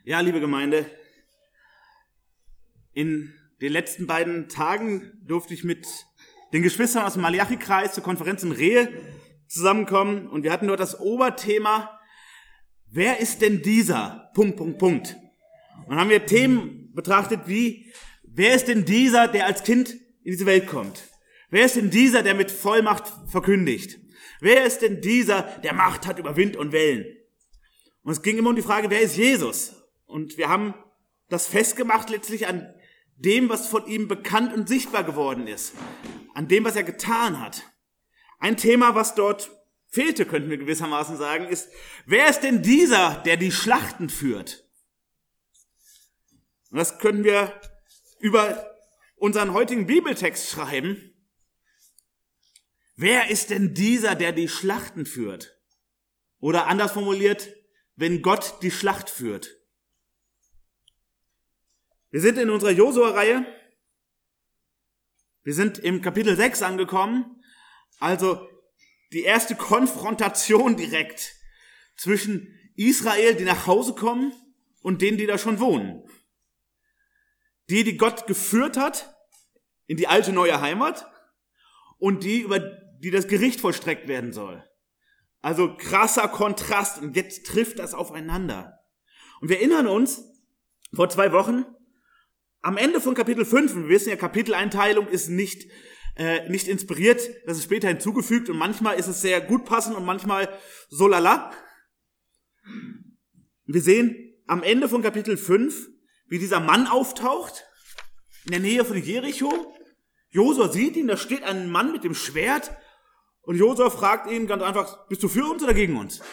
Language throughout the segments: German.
Ja, liebe Gemeinde, in den letzten beiden Tagen durfte ich mit den Geschwistern aus dem Malachi-Kreis zur Konferenz in Rehe zusammenkommen und wir hatten dort das Oberthema, wer ist denn dieser? Und dann haben wir Themen betrachtet wie, wer ist denn dieser, der als Kind in diese Welt kommt? Wer ist denn dieser, der mit Vollmacht verkündigt? Wer ist denn dieser, der Macht hat über Wind und Wellen? Und es ging immer um die Frage, wer ist Jesus? Und wir haben das festgemacht letztlich an dem, was von ihm bekannt und sichtbar geworden ist. An dem, was er getan hat. Ein Thema, was dort fehlte, könnten wir gewissermaßen sagen, ist, wer ist denn dieser, der die Schlachten führt? Und das können wir über unseren heutigen Bibeltext schreiben. Wer ist denn dieser, der die Schlachten führt? Oder anders formuliert, wenn Gott die Schlacht führt. Wir sind in unserer Josua-Reihe. Wir sind im Kapitel 6 angekommen. Also die erste Konfrontation direkt zwischen Israel, die nach Hause kommen, und denen, die da schon wohnen. Die Gott geführt hat in die alte neue Heimat und die, über die das Gericht vollstreckt werden soll. Also krasser Kontrast und jetzt trifft das aufeinander. Und wir erinnern uns, vor 2 Wochen, am Ende von Kapitel 5, wir wissen ja, Kapiteleinteilung ist nicht inspiriert, das ist später hinzugefügt und manchmal ist es sehr gut passend und manchmal so lala. Wir sehen am Ende von Kapitel 5, wie dieser Mann auftaucht, in der Nähe von Jericho. Josua sieht ihn, da steht ein Mann mit dem Schwert und Josua fragt ihn ganz einfach, bist du für uns oder gegen uns?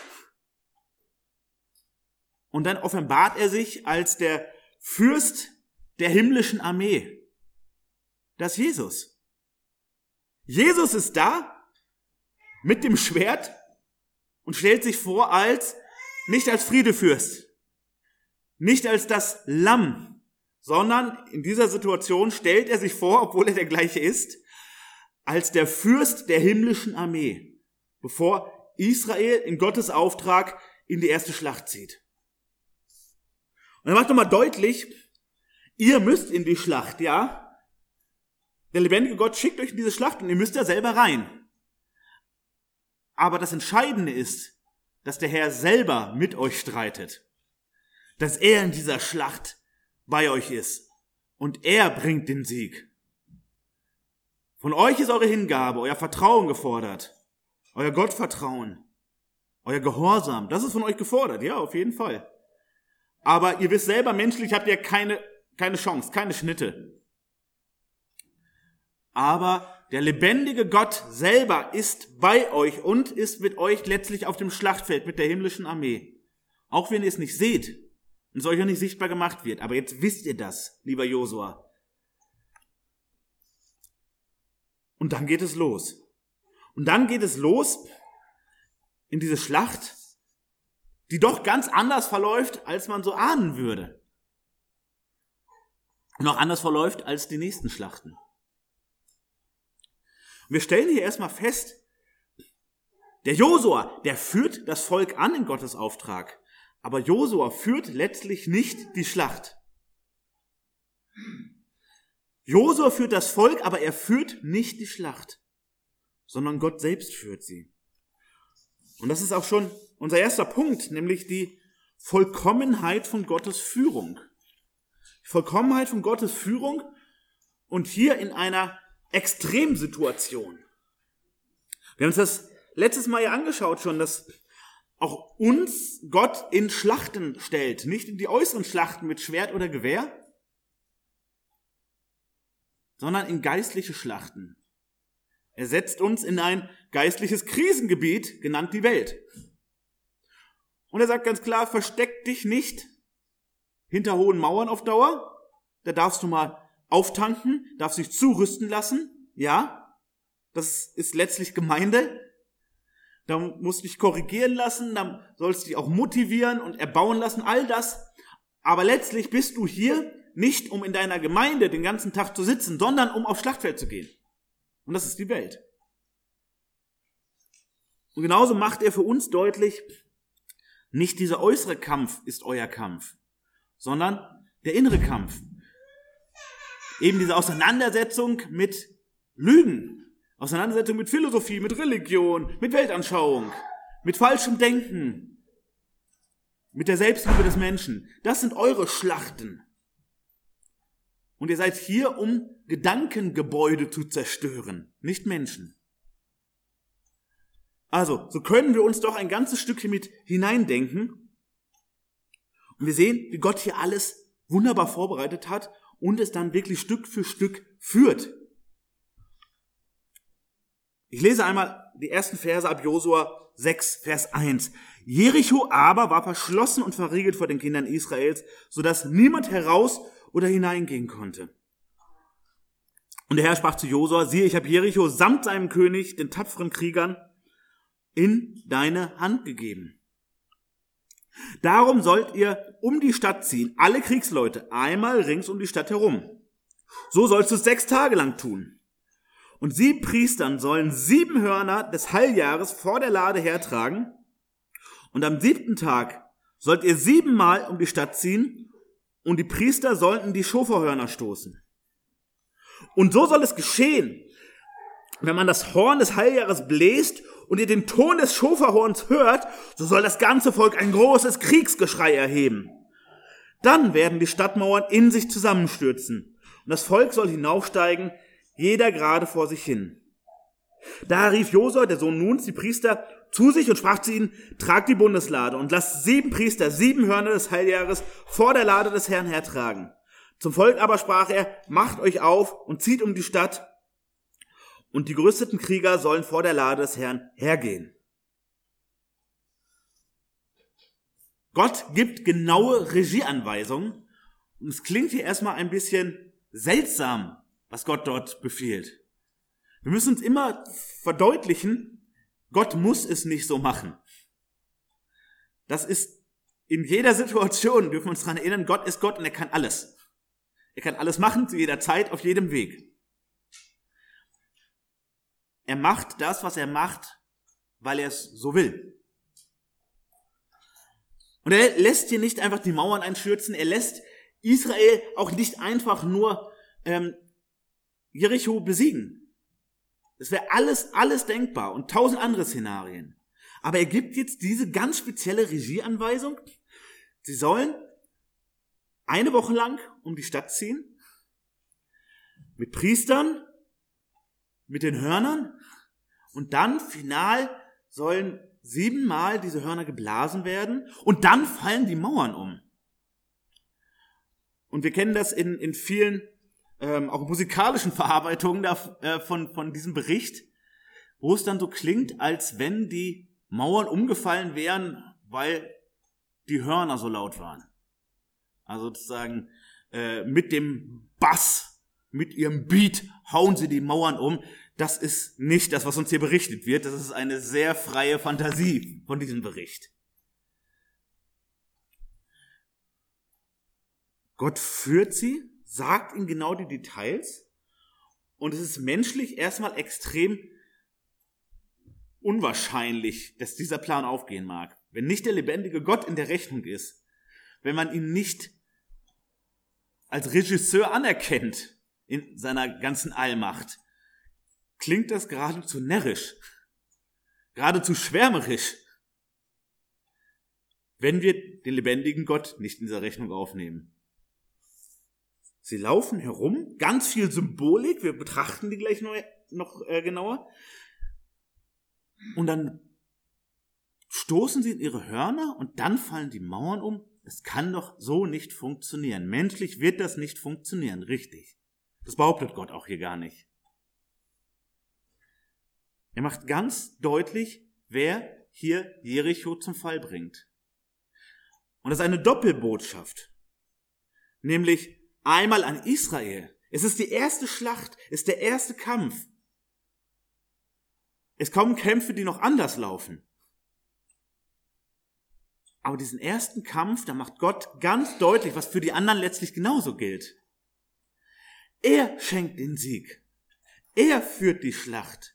Und dann offenbart er sich als der Fürst der himmlischen Armee. Das ist Jesus. Jesus ist da mit dem Schwert und stellt sich vor nicht als Friedefürst, nicht als das Lamm, sondern in dieser Situation stellt er sich vor, obwohl er der gleiche ist, als der Fürst der himmlischen Armee, bevor Israel in Gottes Auftrag in die erste Schlacht zieht. Und er macht nochmal deutlich, ihr müsst in die Schlacht, ja? Der lebendige Gott schickt euch in diese Schlacht und ihr müsst da selber rein. Aber das Entscheidende ist, dass der Herr selber mit euch streitet. Dass er in dieser Schlacht bei euch ist. Und er bringt den Sieg. Von euch ist eure Hingabe, euer Vertrauen gefordert. Euer Gottvertrauen. Euer Gehorsam. Das ist von euch gefordert, ja, auf jeden Fall. Aber ihr wisst selber, menschlich habt ihr keine Chance, keine Schnitte. Aber der lebendige Gott selber ist bei euch und ist mit euch letztlich auf dem Schlachtfeld mit der himmlischen Armee. Auch wenn ihr es nicht seht und es euch auch nicht sichtbar gemacht wird. Aber jetzt wisst ihr das, lieber Josua. Und dann geht es los. Und dann geht es los in diese Schlacht, die doch ganz anders verläuft, als man so ahnen würde. Und auch anders verläuft als die nächsten Schlachten. Und wir stellen hier erstmal fest, der Josua, der führt das Volk an in Gottes Auftrag. Aber Josua führt letztlich nicht die Schlacht. Josua führt das Volk, aber er führt nicht die Schlacht, sondern Gott selbst führt sie. Und das ist auch schon unser erster Punkt, nämlich die Vollkommenheit von Gottes Führung. Die Vollkommenheit von Gottes Führung und hier in einer Extremsituation. Wir haben uns das letztes Mal ja angeschaut schon, dass auch uns Gott in Schlachten stellt, nicht in die äußeren Schlachten mit Schwert oder Gewehr, sondern in geistliche Schlachten. Er setzt uns in ein geistliches Krisengebiet, genannt die Welt. Und er sagt ganz klar, versteck dich nicht hinter hohen Mauern auf Dauer. Da darfst du mal auftanken, darfst dich zurüsten lassen. Ja, das ist letztlich Gemeinde. Da musst du dich korrigieren lassen, dann sollst du dich auch motivieren und erbauen lassen, all das. Aber letztlich bist du hier nicht, um in deiner Gemeinde den ganzen Tag zu sitzen, sondern um aufs Schlachtfeld zu gehen. Und das ist die Welt. Und genauso macht er für uns deutlich, nicht dieser äußere Kampf ist euer Kampf, sondern der innere Kampf. Eben diese Auseinandersetzung mit Lügen, Auseinandersetzung mit Philosophie, mit Religion, mit Weltanschauung, mit falschem Denken, mit der Selbstliebe des Menschen. Das sind eure Schlachten. Und ihr seid hier, um Gedankengebäude zu zerstören, nicht Menschen. Also, so können wir uns doch ein ganzes Stückchen mit hineindenken. Und wir sehen, wie Gott hier alles wunderbar vorbereitet hat und es dann wirklich Stück für Stück führt. Ich lese einmal die ersten Verse ab Josua 6, Vers 1. Jericho aber war verschlossen und verriegelt vor den Kindern Israels, sodass niemand heraus oder hineingehen konnte. Und der Herr sprach zu Josua, siehe, ich habe Jericho samt seinem König, den tapferen Kriegern, in deine Hand gegeben. Darum sollt ihr um die Stadt ziehen, alle Kriegsleute, einmal rings um die Stadt herum. So sollst du es 6 Tage lang tun. Und 7 Priestern sollen 7 Hörner des Halljahres vor der Lade hertragen. Und am 7. Tag sollt ihr 7-mal um die Stadt ziehen, und die Priester sollten die Schofarhörner stoßen. Und so soll es geschehen, wenn man das Horn des Halljahres bläst und ihr den Ton des Schofarhorns hört, so soll das ganze Volk ein großes Kriegsgeschrei erheben. Dann werden die Stadtmauern in sich zusammenstürzen, und das Volk soll hinaufsteigen, jeder gerade vor sich hin. Da rief Josua, der Sohn Nuns, die Priester zu sich und sprach zu ihnen, tragt die Bundeslade und lasst 7 Priester 7 Hörner des Halljahres vor der Lade des Herrn hertragen. Zum Volk aber sprach er, macht euch auf und zieht um die Stadt, und die gerüsteten Krieger sollen vor der Lade des Herrn hergehen. Gott gibt genaue Regieanweisungen, und es klingt hier erstmal ein bisschen seltsam, was Gott dort befiehlt. Wir müssen uns immer verdeutlichen, Gott muss es nicht so machen. Das ist in jeder Situation, dürfen wir uns daran erinnern, Gott ist Gott und er kann alles. Er kann alles machen, zu jeder Zeit, auf jedem Weg. Er macht das, was er macht, weil er es so will. Und er lässt hier nicht einfach die Mauern einstürzen, er lässt Israel auch nicht einfach nur Jericho besiegen. Das wäre alles denkbar und 1000 andere Szenarien. Aber er gibt jetzt diese ganz spezielle Regieanweisung. Sie sollen 1 Woche lang um die Stadt ziehen, mit Priestern, mit den Hörnern, und dann final sollen 7-mal diese Hörner geblasen werden und dann fallen die Mauern um. Und wir kennen das in vielen auch musikalischen Verarbeitungen von diesem Bericht, wo es dann so klingt, als wenn die Mauern umgefallen wären, weil die Hörner so laut waren. Also sozusagen mit dem Bass, mit ihrem Beat hauen sie die Mauern um. Das ist nicht das, was uns hier berichtet wird. Das ist eine sehr freie Fantasie von diesem Bericht. Gott führt sie, sagt ihnen genau die Details, und es ist menschlich erstmal extrem unwahrscheinlich, dass dieser Plan aufgehen mag. Wenn nicht der lebendige Gott in der Rechnung ist, wenn man ihn nicht als Regisseur anerkennt in seiner ganzen Allmacht, klingt das geradezu närrisch, geradezu schwärmerisch, wenn wir den lebendigen Gott nicht in dieser Rechnung aufnehmen. Sie laufen herum, ganz viel Symbolik, wir betrachten die gleich noch genauer. Und dann stoßen sie in ihre Hörner und dann fallen die Mauern um. Es kann doch so nicht funktionieren. Menschlich wird das nicht funktionieren, richtig. Das behauptet Gott auch hier gar nicht. Er macht ganz deutlich, wer hier Jericho zum Fall bringt. Und das ist eine Doppelbotschaft. Nämlich einmal an Israel. Es ist die erste Schlacht, es ist der erste Kampf. Es kommen Kämpfe, die noch anders laufen. Aber diesen ersten Kampf, da macht Gott ganz deutlich, was für die anderen letztlich genauso gilt. Er schenkt den Sieg. Er führt die Schlacht.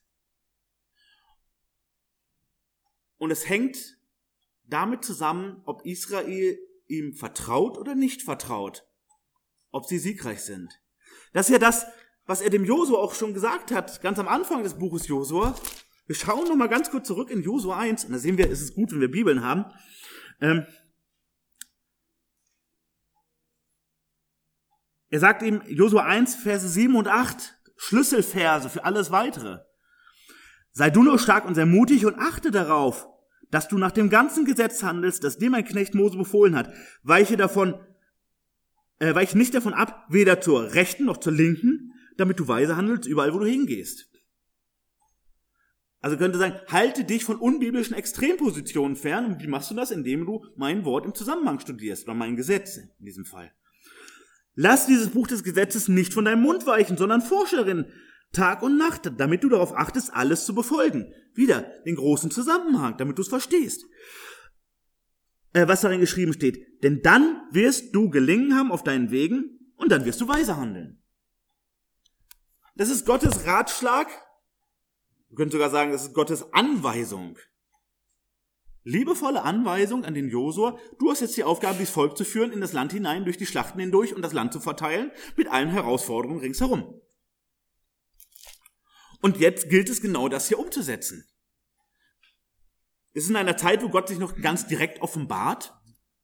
Und es hängt damit zusammen, ob Israel ihm vertraut oder nicht vertraut, ob sie siegreich sind. Das ist ja das, was er dem Josua auch schon gesagt hat, ganz am Anfang des Buches Josua. Wir schauen noch mal ganz kurz zurück in Josua 1, und da sehen wir, es ist gut, wenn wir Bibeln haben. Er sagt ihm, Josua 1, Verse 7 und 8, Schlüsselverse für alles Weitere. Sei du nur stark und sehr mutig und achte darauf, dass du nach dem ganzen Gesetz handelst, das dir mein Knecht Mose befohlen hat. Weiche nicht davon ab, weder zur rechten noch zur linken, damit du weise handelst, überall wo du hingehst. Also könnte sagen, halte dich von unbiblischen Extrempositionen fern. Und wie machst du das? Indem du mein Wort im Zusammenhang studierst, oder mein Gesetz in diesem Fall. Lass dieses Buch des Gesetzes nicht von deinem Mund weichen, sondern forsche darin Tag und Nacht, damit du darauf achtest, alles zu befolgen. Wieder den großen Zusammenhang, damit du es verstehst. Was darin geschrieben steht. Denn dann wirst du gelingen haben auf deinen Wegen und dann wirst du weise handeln. Das ist Gottes Ratschlag. Wir können sogar sagen, das ist Gottes Anweisung. Liebevolle Anweisung an den Josua. Du hast jetzt die Aufgabe, dieses Volk zu führen, in das Land hinein, durch die Schlachten hindurch und das Land zu verteilen, mit allen Herausforderungen ringsherum. Und jetzt gilt es genau das hier umzusetzen. Es ist in einer Zeit, wo Gott sich noch ganz direkt offenbart.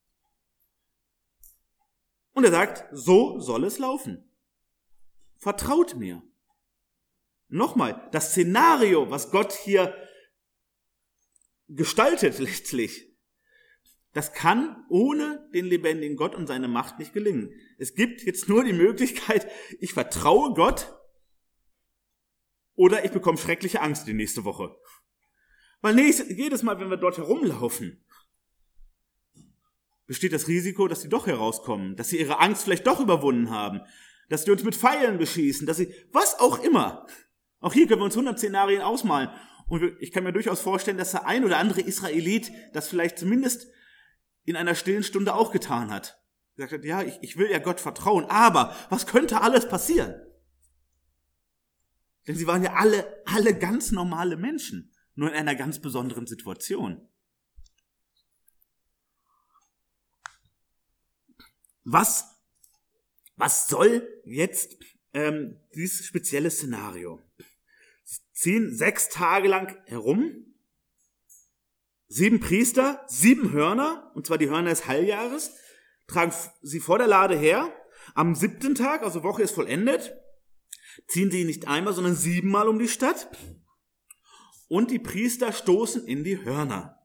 Und er sagt, so soll es laufen. Vertraut mir. Nochmal, das Szenario, was Gott hier gestaltet letztlich, das kann ohne den lebendigen Gott und seine Macht nicht gelingen. Es gibt jetzt nur die Möglichkeit, ich vertraue Gott oder ich bekomme schreckliche Angst die nächste Woche. Weil jedes Mal, wenn wir dort herumlaufen, besteht das Risiko, dass sie doch herauskommen, dass sie ihre Angst vielleicht doch überwunden haben, dass sie uns mit Pfeilen beschießen, dass sie, was auch immer. Auch hier können wir uns 100 Szenarien ausmalen. Und ich kann mir durchaus vorstellen, dass der ein oder andere Israelit das vielleicht zumindest in einer stillen Stunde auch getan hat. Er gesagt hat, ja, ich will ja Gott vertrauen, aber was könnte alles passieren? Denn sie waren ja alle ganz normale Menschen, nur in einer ganz besonderen Situation. Was soll jetzt dieses spezielle Szenario? Sie ziehen 6 Tage lang herum, 7 Priester, 7 Hörner, und zwar die Hörner des Halljahres, tragen sie vor der Lade her. Am 7. Tag, also Woche ist vollendet, ziehen sie nicht einmal, sondern 7-mal um die Stadt. Und die Priester stoßen in die Hörner.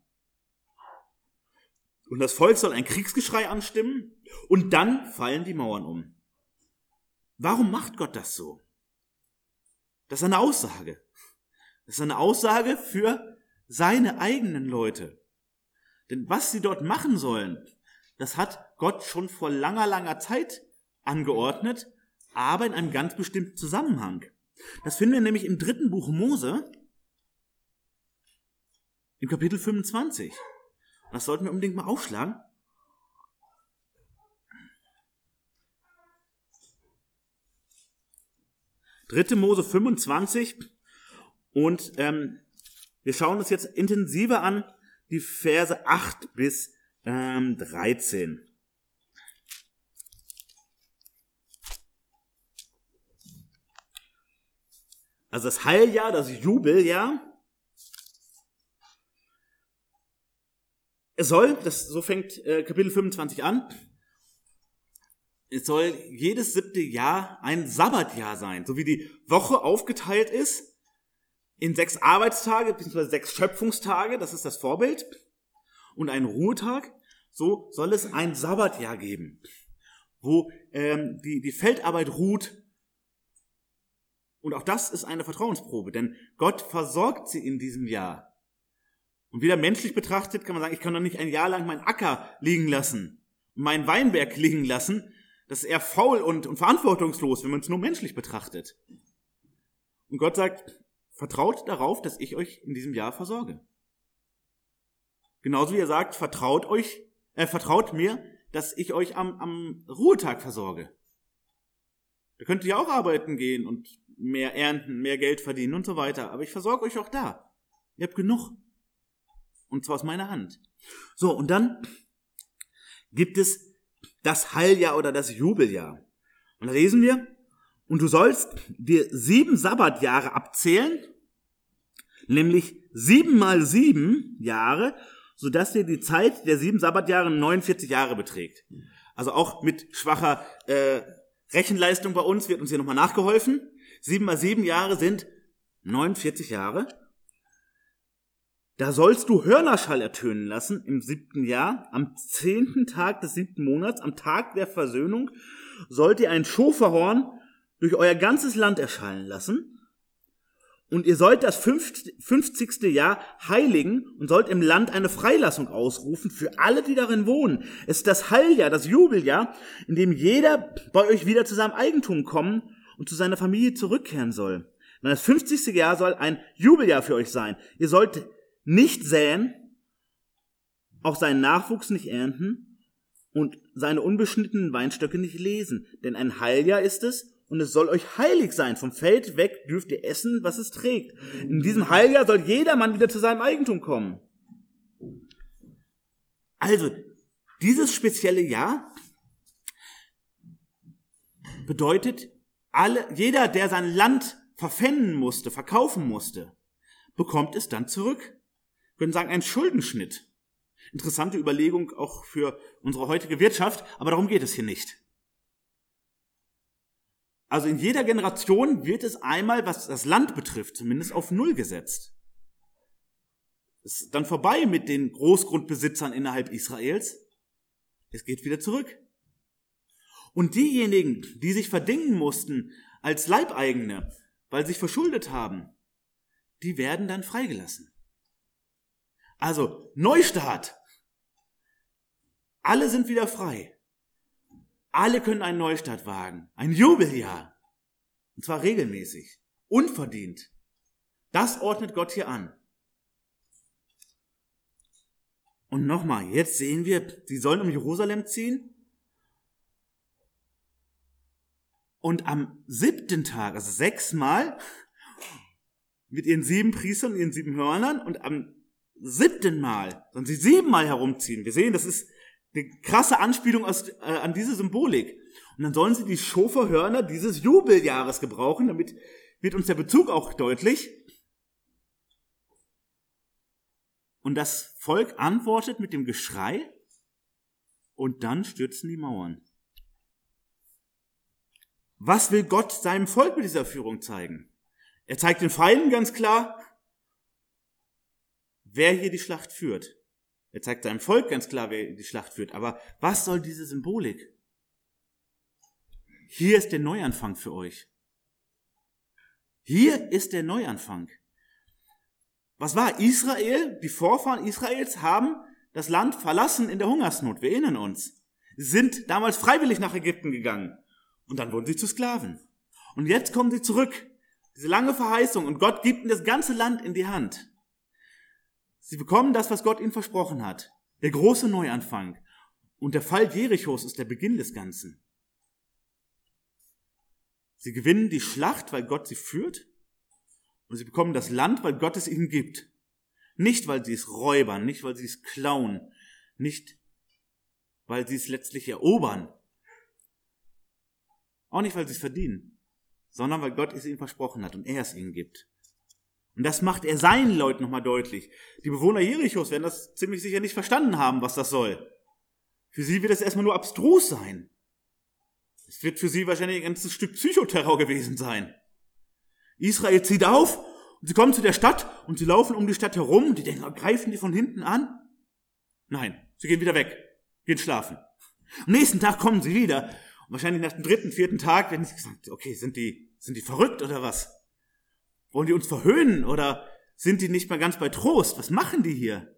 Und das Volk soll ein Kriegsgeschrei anstimmen und dann fallen die Mauern um. Warum macht Gott das so? Das ist eine Aussage. Das ist eine Aussage für seine eigenen Leute. Denn was sie dort machen sollen, das hat Gott schon vor langer, langer Zeit angeordnet, aber in einem ganz bestimmten Zusammenhang. Das finden wir nämlich im 3. Buch Mose, im Kapitel 25. Das sollten wir unbedingt mal aufschlagen. Dritte Mose 25 und wir schauen uns jetzt intensiver an, die Verse 8 bis 13. Also das Heiljahr, das Jubeljahr, es soll, so fängt Kapitel 25 an, es soll jedes 7. Jahr ein Sabbatjahr sein, so wie die Woche aufgeteilt ist in 6 Arbeitstage bzw. 6 Schöpfungstage, das ist das Vorbild, und einen Ruhetag, so soll es ein Sabbatjahr geben, wo die Feldarbeit ruht. Und auch das ist eine Vertrauensprobe, denn Gott versorgt sie in diesem Jahr. Und wieder menschlich betrachtet kann man sagen, ich kann doch nicht ein Jahr lang meinen Acker liegen lassen, meinen Weinberg liegen lassen. Das ist eher faul und verantwortungslos, wenn man es nur menschlich betrachtet. Und Gott sagt, vertraut darauf, dass ich euch in diesem Jahr versorge. Genauso wie er sagt, vertraut mir, dass ich euch am Ruhetag versorge. Da könnt ihr auch arbeiten gehen und mehr ernten, mehr Geld verdienen und so weiter. Aber ich versorge euch auch da. Ihr habt genug. Und zwar aus meiner Hand. So, und dann gibt es das Heiljahr oder das Jubeljahr. Und da lesen wir, und du sollst dir 7 Sabbatjahre abzählen, nämlich 7 mal 7 Jahre, sodass dir die Zeit der 7 Sabbatjahre 49 Jahre beträgt. Also auch mit schwacher Rechenleistung bei uns wird uns hier nochmal nachgeholfen. 7 mal 7 Jahre sind 49 Jahre. Da sollst du Hörnerschall ertönen lassen im 7. Jahr, am 10. Tag des 7. Monats, am Tag der Versöhnung, sollt ihr ein Schofahorn durch euer ganzes Land erschallen lassen. Und ihr sollt das 50. Jahr heiligen und sollt im Land eine Freilassung ausrufen für alle, die darin wohnen. Es ist das Heiljahr, das Jubeljahr, in dem jeder bei euch wieder zu seinem Eigentum kommen und zu seiner Familie zurückkehren soll. Denn das 50. Jahr soll ein Jubeljahr für euch sein. Ihr sollt nicht säen, auch seinen Nachwuchs nicht ernten und seine unbeschnittenen Weinstöcke nicht lesen. Denn ein Heiljahr ist es und es soll euch heilig sein. Vom Feld weg dürft ihr essen, was es trägt. In diesem Heiljahr soll jedermann wieder zu seinem Eigentum kommen. Also, dieses spezielle Jahr bedeutet, jeder, der sein Land verpfänden musste, verkaufen musste, bekommt es dann zurück. Wir können sagen, ein Schuldenschnitt. Interessante Überlegung auch für unsere heutige Wirtschaft, aber darum geht es hier nicht. Also in jeder Generation wird es einmal, was das Land betrifft, zumindest auf Null gesetzt. Es ist dann vorbei mit den Großgrundbesitzern innerhalb Israels. Es geht wieder zurück. Und diejenigen, die sich verdingen mussten als Leibeigene, weil sie sich verschuldet haben, die werden dann freigelassen. Also Neustart. Alle sind wieder frei. Alle können einen Neustart wagen. Ein Jubeljahr. Und zwar regelmäßig. Unverdient. Das ordnet Gott hier an. Und nochmal, jetzt sehen wir, sie sollen um Jerusalem ziehen. Und am 7. Tag, also 6-mal, mit ihren 7 Priestern und ihren 7 Hörnern, und am 7. Mal sollen sie 7-mal herumziehen. Wir sehen, das ist eine krasse Anspielung an diese Symbolik. Und dann sollen sie die Schofahörner dieses Jubeljahres gebrauchen, damit wird uns der Bezug auch deutlich. Und das Volk antwortet mit dem Geschrei und dann stürzen die Mauern. Was will Gott seinem Volk mit dieser Führung zeigen? Er zeigt den Feinden ganz klar, wer hier die Schlacht führt. Er zeigt seinem Volk ganz klar, wer die Schlacht führt. Aber was soll diese Symbolik? Hier ist der Neuanfang für euch. Hier ist der Neuanfang. Was war Israel? Die Vorfahren Israels haben das Land verlassen in der Hungersnot. Wir erinnern uns. Sie sind damals freiwillig nach Ägypten gegangen. Und dann wurden sie zu Sklaven. Und jetzt kommen sie zurück. Diese lange Verheißung. Und Gott gibt ihnen das ganze Land in die Hand. Sie bekommen das, was Gott ihnen versprochen hat. Der große Neuanfang. Und der Fall Jerichos ist der Beginn des Ganzen. Sie gewinnen die Schlacht, weil Gott sie führt. Und sie bekommen das Land, weil Gott es ihnen gibt. Nicht, weil sie es räubern, nicht, weil sie es klauen, nicht, weil sie es letztlich erobern. Auch nicht, weil sie es verdienen, sondern weil Gott es ihnen versprochen hat und er es ihnen gibt. Und das macht er seinen Leuten nochmal deutlich. Die Bewohner Jerichos werden das ziemlich sicher nicht verstanden haben, was das soll. Für sie wird es erstmal nur abstrus sein. Es wird für sie wahrscheinlich ein ganzes Stück Psychoterror gewesen sein. Israel zieht auf und sie kommen zu der Stadt und sie laufen um die Stadt herum und die denken, greifen die von hinten an? Nein, sie gehen wieder weg, gehen schlafen. Am nächsten Tag kommen sie wieder und wahrscheinlich nach dem 3., 4. Tag werden sie gesagt, okay, sind die verrückt oder was? Wollen die uns verhöhnen oder sind die nicht mal ganz bei Trost? Was machen die hier?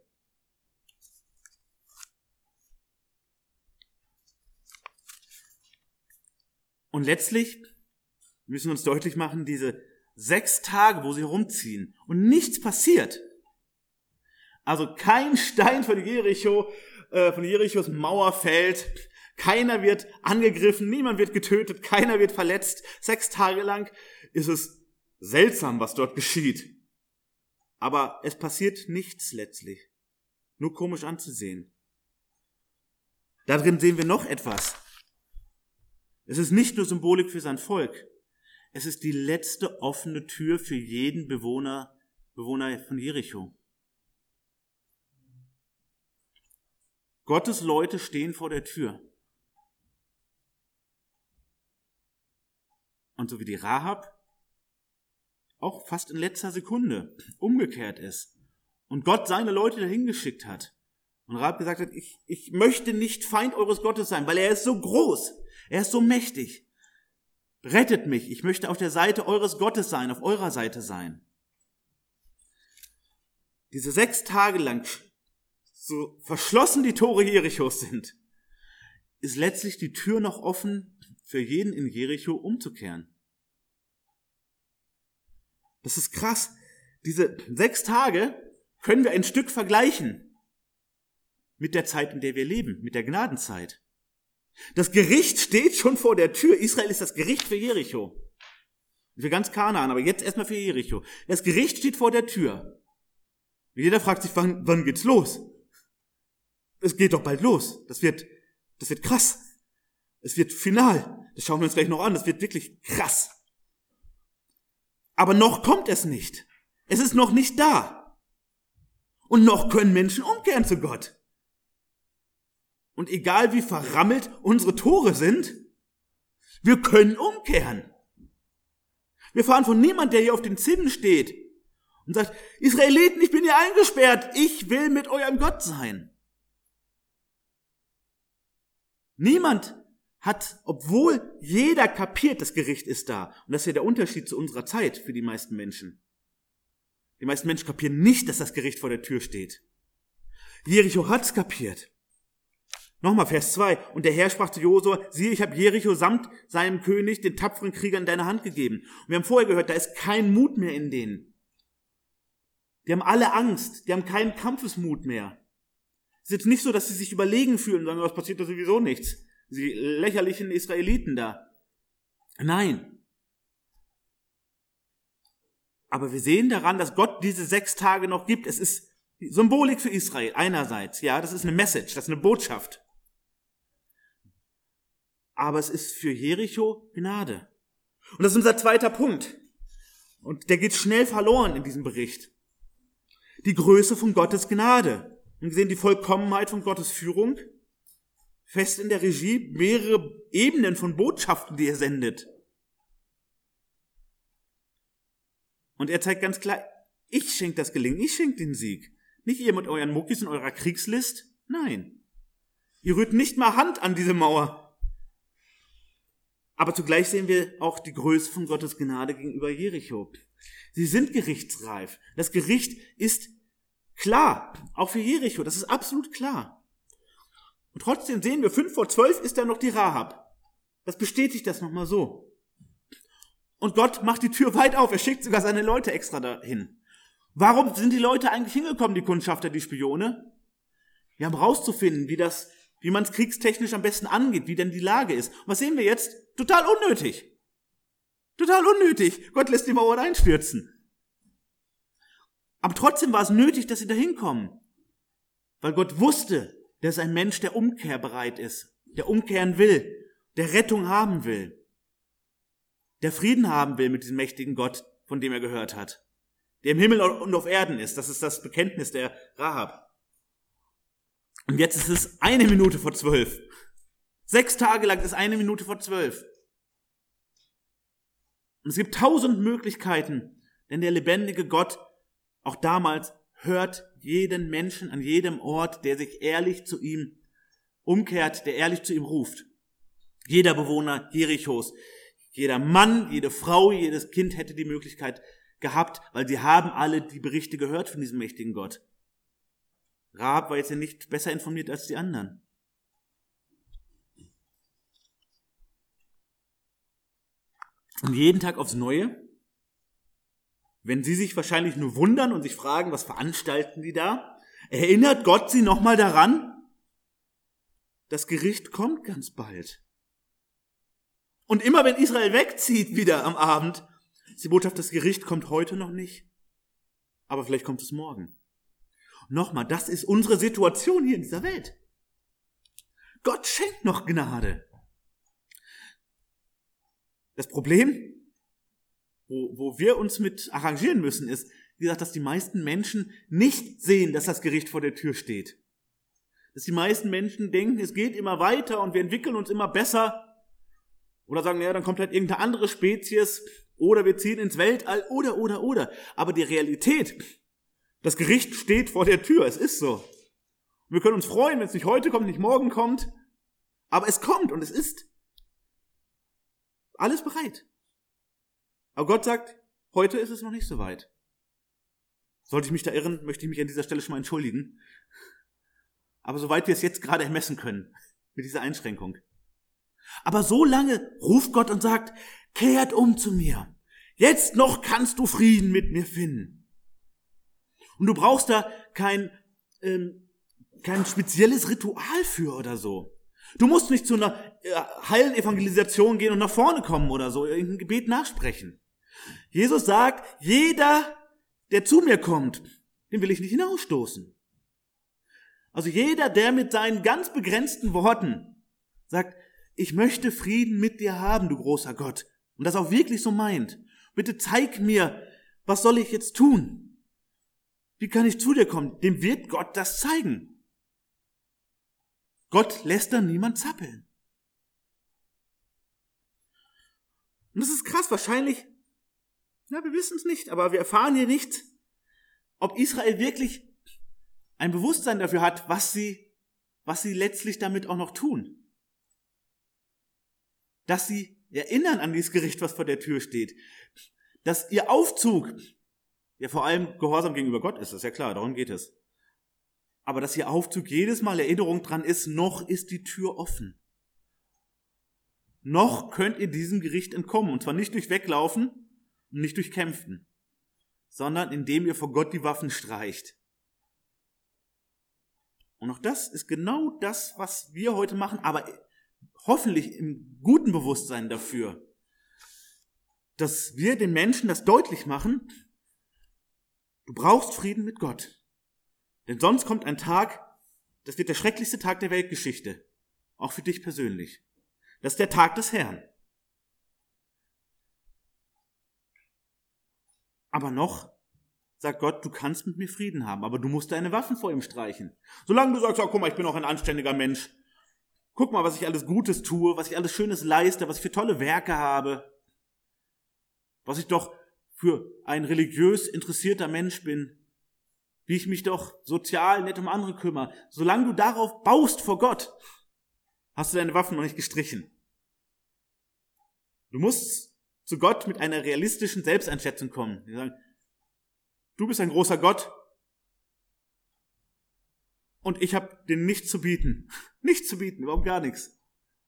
Und letztlich müssen wir uns deutlich machen, diese 6 Tage, wo sie herumziehen und nichts passiert. Also kein Stein von Jerichos Mauer fällt, keiner wird angegriffen, niemand wird getötet, keiner wird verletzt. 6 Tage lang ist es seltsam, was dort geschieht. Aber es passiert nichts letztlich. Nur komisch anzusehen. Darin sehen wir noch etwas. Es ist nicht nur Symbolik für sein Volk. Es ist die letzte offene Tür für jeden Bewohner von Jericho. Gottes Leute stehen vor der Tür. Und so wie die Rahab auch fast in letzter Sekunde umgekehrt ist und Gott seine Leute dahin geschickt hat und Rahab gesagt hat, ich möchte nicht Feind eures Gottes sein, weil er ist so groß, er ist so mächtig. Rettet mich, ich möchte auf der Seite eures Gottes sein, auf eurer Seite sein. Diese 6 Tage lang, so verschlossen die Tore Jerichos sind, ist letztlich die Tür noch offen für jeden in Jericho umzukehren. Das ist krass. Diese 6 Tage können wir ein Stück vergleichen mit der Zeit, in der wir leben, mit der Gnadenzeit. Das Gericht steht schon vor der Tür. Israel ist das Gericht für Jericho. Für ganz Kanaan, aber jetzt erstmal für Jericho. Das Gericht steht vor der Tür. Und jeder fragt sich, wann geht's los? Es geht doch bald los. Das wird krass. Es wird final. Das schauen wir uns gleich noch an. Das wird wirklich krass. Aber noch kommt es nicht. Es ist noch nicht da. Und noch können Menschen umkehren zu Gott. Und egal wie verrammelt unsere Tore sind, wir können umkehren. Wir fahren von niemand, der hier auf den Zinnen steht und sagt, Israeliten, ich bin hier eingesperrt, ich will mit eurem Gott sein. Niemand hat, obwohl jeder kapiert, das Gericht ist da. Und das ist ja der Unterschied zu unserer Zeit für die meisten Menschen. Die meisten Menschen kapieren nicht, dass das Gericht vor der Tür steht. Jericho hat's kapiert. Nochmal Vers 2. Und der Herr sprach zu Josua, siehe, ich habe Jericho samt seinem König, den tapferen Kriegern, in deine Hand gegeben. Und wir haben vorher gehört, da ist kein Mut mehr in denen. Die haben alle Angst, die haben keinen Kampfesmut mehr. Es ist jetzt nicht so, dass sie sich überlegen fühlen und sagen, was passiert da sowieso nichts. Die lächerlichen Israeliten da. Nein. Aber wir sehen daran, dass Gott diese 6 Tage noch gibt. Es ist Symbolik für Israel einerseits. Ja, das ist eine Message, das ist eine Botschaft. Aber es ist für Jericho Gnade. Und das ist unser zweiter Punkt. Und der geht schnell verloren in diesem Bericht. Die Größe von Gottes Gnade. Wir sehen die Vollkommenheit von Gottes Führung. Fest in der Regie, mehrere Ebenen von Botschaften, die er sendet. Und er zeigt ganz klar, ich schenke das Gelingen, ich schenke den Sieg. Nicht ihr mit euren Muckis und eurer Kriegslist, nein. Ihr rührt nicht mal Hand an diese Mauer. Aber zugleich sehen wir auch die Größe von Gottes Gnade gegenüber Jericho. Sie sind gerichtsreif. Das Gericht ist klar, auch für Jericho, das ist absolut klar. Und trotzdem sehen wir, 5:12 ist da noch die Rahab. Das bestätigt das nochmal so. Und Gott macht die Tür weit auf, er schickt sogar seine Leute extra dahin. Warum sind die Leute eigentlich hingekommen, die Kundschafter, die Spione? Ja, um rauszufinden, wie man es kriegstechnisch am besten angeht, wie denn die Lage ist. Und was sehen wir jetzt? Total unnötig. Total unnötig. Gott lässt die Mauer einstürzen. Aber trotzdem war es nötig, dass sie da hinkommen. Weil Gott wusste, der ist ein Mensch, der umkehrbereit ist, der umkehren will, der Rettung haben will, der Frieden haben will mit diesem mächtigen Gott, von dem er gehört hat, der im Himmel und auf Erden ist. Das ist das Bekenntnis der Rahab. Und jetzt ist es 1:12. 6 Tage lang ist 1:12. Und es gibt 1000 Möglichkeiten, denn der lebendige Gott, auch damals, hört jeden Menschen an jedem Ort, der sich ehrlich zu ihm umkehrt, der ehrlich zu ihm ruft. Jeder Bewohner Jerichos, jeder Mann, jede Frau, jedes Kind hätte die Möglichkeit gehabt, weil sie haben alle die Berichte gehört von diesem mächtigen Gott. Rahab war jetzt ja nicht besser informiert als die anderen. Und jeden Tag aufs Neue, wenn sie sich wahrscheinlich nur wundern und sich fragen, was veranstalten die da, erinnert Gott sie nochmal daran, das Gericht kommt ganz bald. Und immer wenn Israel wegzieht wieder am Abend, ist die Botschaft, das Gericht kommt heute noch nicht, aber vielleicht kommt es morgen. Und nochmal, das ist unsere Situation hier in dieser Welt. Gott schenkt noch Gnade. Das Problem, wo wir uns mit arrangieren müssen, ist, wie gesagt, dass die meisten Menschen nicht sehen, dass das Gericht vor der Tür steht. Dass die meisten Menschen denken, es geht immer weiter und wir entwickeln uns immer besser. Oder sagen, ja, dann kommt halt irgendeine andere Spezies oder wir ziehen ins Weltall oder. Aber die Realität, das Gericht steht vor der Tür, es ist so. Und wir können uns freuen, wenn es nicht heute kommt, nicht morgen kommt, aber es kommt und es ist alles bereit. Aber Gott sagt, heute ist es noch nicht so weit. Sollte ich mich da irren, möchte ich mich an dieser Stelle schon mal entschuldigen. Aber soweit wir es jetzt gerade ermessen können, mit dieser Einschränkung. Aber so lange ruft Gott und sagt, kehrt um zu mir. Jetzt noch kannst du Frieden mit mir finden. Und du brauchst da kein spezielles Ritual für oder so. Du musst nicht zu einer heilen Evangelisation gehen und nach vorne kommen oder so, irgendein Gebet nachsprechen. Jesus sagt, jeder, der zu mir kommt, den will ich nicht hinausstoßen. Also jeder, der mit seinen ganz begrenzten Worten sagt, ich möchte Frieden mit dir haben, du großer Gott, und das auch wirklich so meint, bitte zeig mir, was soll ich jetzt tun? Wie kann ich zu dir kommen? Dem wird Gott das zeigen. Gott lässt da niemand zappeln. Und das ist krass, wahrscheinlich, ja, wir wissen es nicht, aber wir erfahren hier nicht, ob Israel wirklich ein Bewusstsein dafür hat, was sie letztlich damit auch noch tun. Dass sie erinnern an dieses Gericht, was vor der Tür steht. Dass ihr Aufzug, ja vor allem Gehorsam gegenüber Gott ist, das ist ja klar, darum geht es. Aber dass ihr Aufzug jedes Mal Erinnerung dran ist, noch ist die Tür offen. Noch könnt ihr diesem Gericht entkommen. Und zwar nicht durch Weglaufen und nicht durch Kämpfen, sondern indem ihr vor Gott die Waffen streicht. Und auch das ist genau das, was wir heute machen, aber hoffentlich im guten Bewusstsein dafür, dass wir den Menschen das deutlich machen, du brauchst Frieden mit Gott. Denn sonst kommt ein Tag, das wird der schrecklichste Tag der Weltgeschichte, auch für dich persönlich. Das ist der Tag des Herrn. Aber noch sagt Gott, du kannst mit mir Frieden haben, aber du musst deine Waffen vor ihm streichen. Solange du sagst, oh, guck mal, ich bin auch ein anständiger Mensch. Guck mal, was ich alles Gutes tue, was ich alles Schönes leiste, was ich für tolle Werke habe, was ich doch für ein religiös interessierter Mensch bin, wie ich mich doch sozial nett um andere kümmere. Solange du darauf baust vor Gott, hast du deine Waffen noch nicht gestrichen. Du musst zu Gott mit einer realistischen Selbsteinschätzung kommen. Die sagen, du bist ein großer Gott und ich habe dir nichts zu bieten. Nichts zu bieten, überhaupt gar nichts.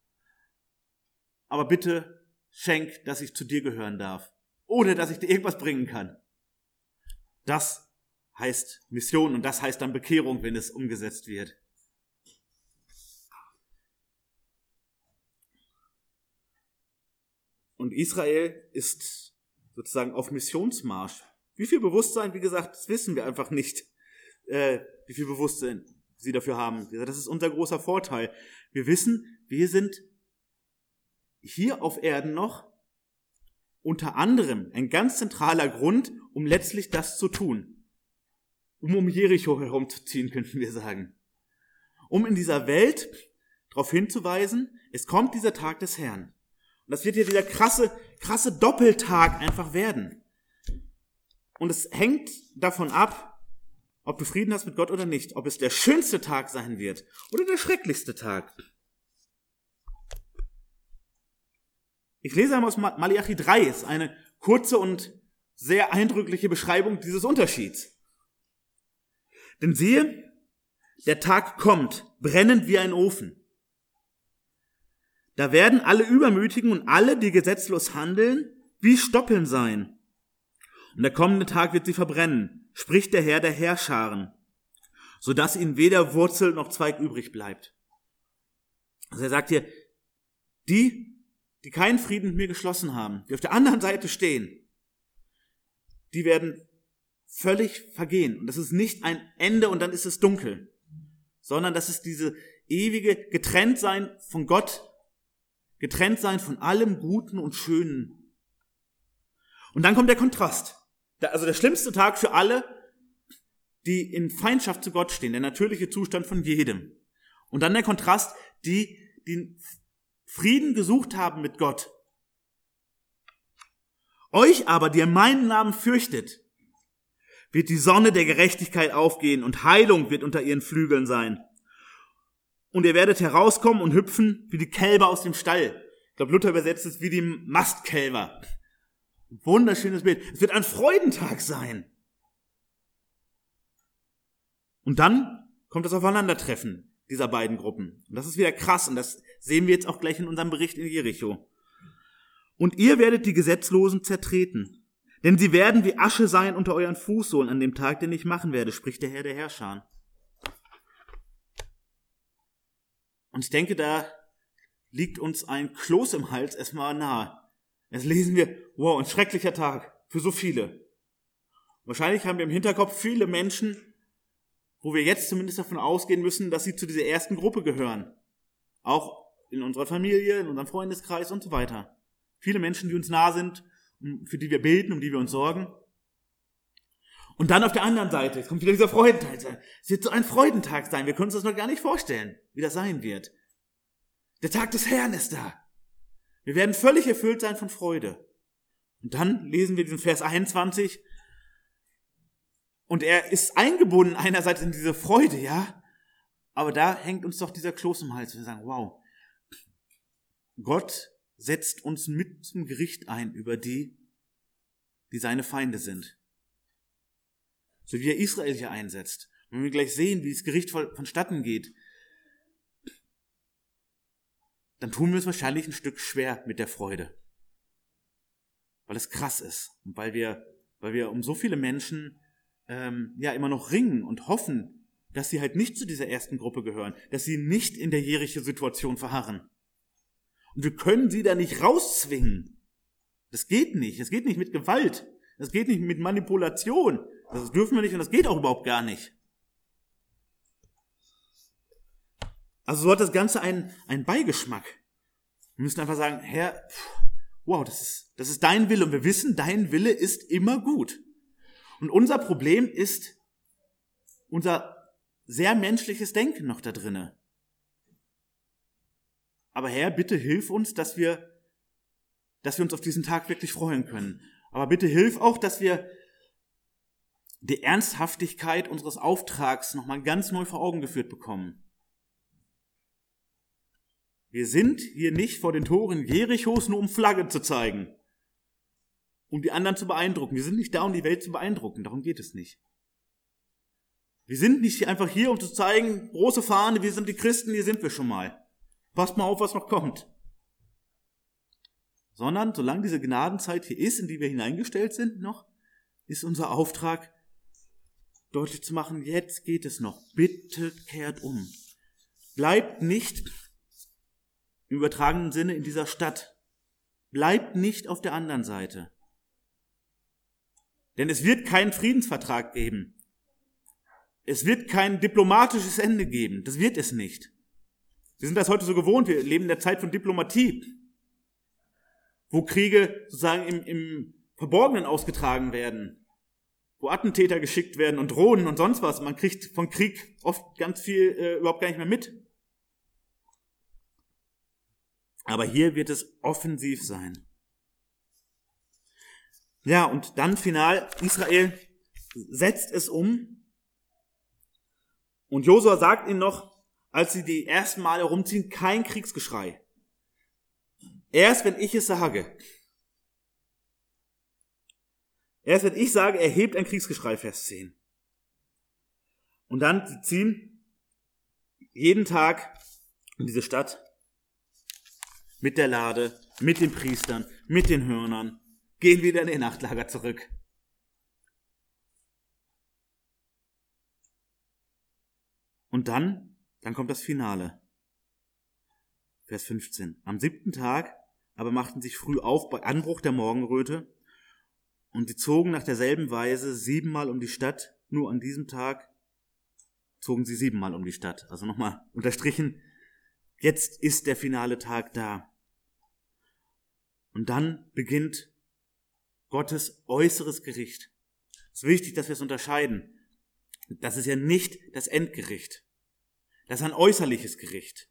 Aber bitte schenk, dass ich zu dir gehören darf. Oder dass ich dir irgendwas bringen kann. Das heißt Mission und das heißt dann Bekehrung, wenn es umgesetzt wird. Und Israel ist sozusagen auf Missionsmarsch. Wie viel Bewusstsein, wie gesagt, das wissen wir einfach nicht, wie viel Bewusstsein sie dafür haben. Das ist unser großer Vorteil. Wir wissen, wir sind hier auf Erden noch unter anderem ein ganz zentraler Grund, um letztlich das zu tun. Um Jericho herumzuziehen, könnten wir sagen. Um in dieser Welt darauf hinzuweisen, es kommt dieser Tag des Herrn. Und das wird ja dieser krasse Doppeltag einfach werden. Und es hängt davon ab, ob du Frieden hast mit Gott oder nicht, ob es der schönste Tag sein wird oder der schrecklichste Tag. Ich lese einmal aus Malachi 3, ist eine kurze und sehr eindrückliche Beschreibung dieses Unterschieds. Denn siehe, der Tag kommt, brennend wie ein Ofen. Da werden alle Übermütigen und alle, die gesetzlos handeln, wie Stoppeln sein. Und der kommende Tag wird sie verbrennen, spricht der Herr der Heerscharen, sodass ihnen weder Wurzel noch Zweig übrig bleibt. Also er sagt hier, die keinen Frieden mit mir geschlossen haben, die auf der anderen Seite stehen, die werden völlig vergehen. Und das ist nicht ein Ende und dann ist es dunkel, sondern das ist diese ewige Getrenntsein von Gott, Getrenntsein von allem Guten und Schönen. Und dann kommt der Kontrast. Also der schlimmste Tag für alle, die in Feindschaft zu Gott stehen, der natürliche Zustand von jedem. Und dann der Kontrast, die den Frieden gesucht haben mit Gott. Euch aber, die ihr meinen Namen fürchtet, wird die Sonne der Gerechtigkeit aufgehen und Heilung wird unter ihren Flügeln sein. Und ihr werdet herauskommen und hüpfen wie die Kälber aus dem Stall. Ich glaube, Luther übersetzt es wie die Mastkälber. Wunderschönes Bild. Es wird ein Freudentag sein. Und dann kommt das Aufeinandertreffen dieser beiden Gruppen. Und das ist wieder krass und das sehen wir jetzt auch gleich in unserem Bericht in Jericho. Und ihr werdet die Gesetzlosen zertreten, denn sie werden wie Asche sein unter euren Fußsohlen an dem Tag, den ich machen werde, spricht der Herr der Herrscher. Und ich denke, da liegt uns ein Kloß im Hals erstmal nahe. Jetzt lesen wir, wow, ein schrecklicher Tag für so viele. Wahrscheinlich haben wir im Hinterkopf viele Menschen, wo wir jetzt zumindest davon ausgehen müssen, dass sie zu dieser ersten Gruppe gehören. Auch in unserer Familie, in unserem Freundeskreis und so weiter. Viele Menschen, die uns nah sind, für die wir beten, um die wir uns sorgen. Und dann auf der anderen Seite, jetzt kommt wieder dieser Freudentag. Es wird so ein Freudentag sein. Wir können uns das noch gar nicht vorstellen, wie das sein wird. Der Tag des Herrn ist da. Wir werden völlig erfüllt sein von Freude. Und dann lesen wir diesen Vers 21. Und er ist eingebunden einerseits in diese Freude, ja. Aber da hängt uns doch dieser Kloß im Hals. Wir sagen, wow, Gott setzt uns mit zum Gericht ein über die seine Feinde sind. So wie er Israel hier einsetzt. Und wenn wir gleich sehen, wie das Gericht vonstatten geht, dann tun wir es wahrscheinlich ein Stück schwer mit der Freude. Weil es krass ist. Und weil wir um so viele Menschen immer noch ringen und hoffen, dass sie halt nicht zu dieser ersten Gruppe gehören, dass sie nicht in der Jericho-Situation verharren. Und wir können sie da nicht rauszwingen. Das geht nicht. Das geht nicht mit Gewalt. Das geht nicht mit Manipulation. Das dürfen wir nicht und das geht auch überhaupt gar nicht. Also so hat das Ganze einen Beigeschmack. Wir müssen einfach sagen, Herr, wow, das ist dein Wille und wir wissen, dein Wille ist immer gut. Und unser Problem ist unser sehr menschliches Denken noch da drinne. Aber Herr, bitte hilf uns, dass wir uns auf diesen Tag wirklich freuen können. Aber bitte hilf auch, dass wir die Ernsthaftigkeit unseres Auftrags nochmal ganz neu vor Augen geführt bekommen. Wir sind hier nicht vor den Toren Jerichos, nur um Flagge zu zeigen, um die anderen zu beeindrucken. Wir sind nicht da, um die Welt zu beeindrucken. Darum geht es nicht. Wir sind nicht einfach hier, um zu zeigen, große Fahne, wir sind die Christen, hier sind wir schon mal. Passt mal auf, was noch kommt. Sondern, solange diese Gnadenzeit hier ist, in die wir hineingestellt sind noch, ist unser Auftrag, deutlich zu machen, jetzt geht es noch. Bitte kehrt um. Bleibt nicht im übertragenen Sinne in dieser Stadt. Bleibt nicht auf der anderen Seite. Denn es wird keinen Friedensvertrag geben. Es wird kein diplomatisches Ende geben. Das wird es nicht. Wir sind das heute so gewohnt. Wir leben in der Zeit von Diplomatie, wo Kriege sozusagen im Verborgenen ausgetragen werden, wo Attentäter geschickt werden und Drohnen und sonst was. Man kriegt von Krieg oft ganz viel überhaupt gar nicht mehr mit. Aber hier wird es offensiv sein. Ja, und dann final, Israel setzt es um. Und Josua sagt ihnen noch, als sie die ersten Male rumziehen, kein Kriegsgeschrei. Erst wenn ich es sage. Erst wenn ich sage, erhebt ein Kriegsgeschrei, Vers 10. Und dann, sie ziehen jeden Tag in diese Stadt mit der Lade, mit den Priestern, mit den Hörnern, gehen wieder in ihr Nachtlager zurück. Und dann kommt das Finale. Vers 15. Am 7. Tag aber machten sich früh auf bei Anbruch der Morgenröte und sie zogen nach derselben Weise 7-mal um die Stadt, nur an diesem Tag zogen sie 7-mal um die Stadt. Also nochmal unterstrichen, jetzt ist der finale Tag da. Und dann beginnt Gottes äußeres Gericht. Es ist wichtig, dass wir es unterscheiden. Das ist ja nicht das Endgericht. Das ist ein äußerliches Gericht.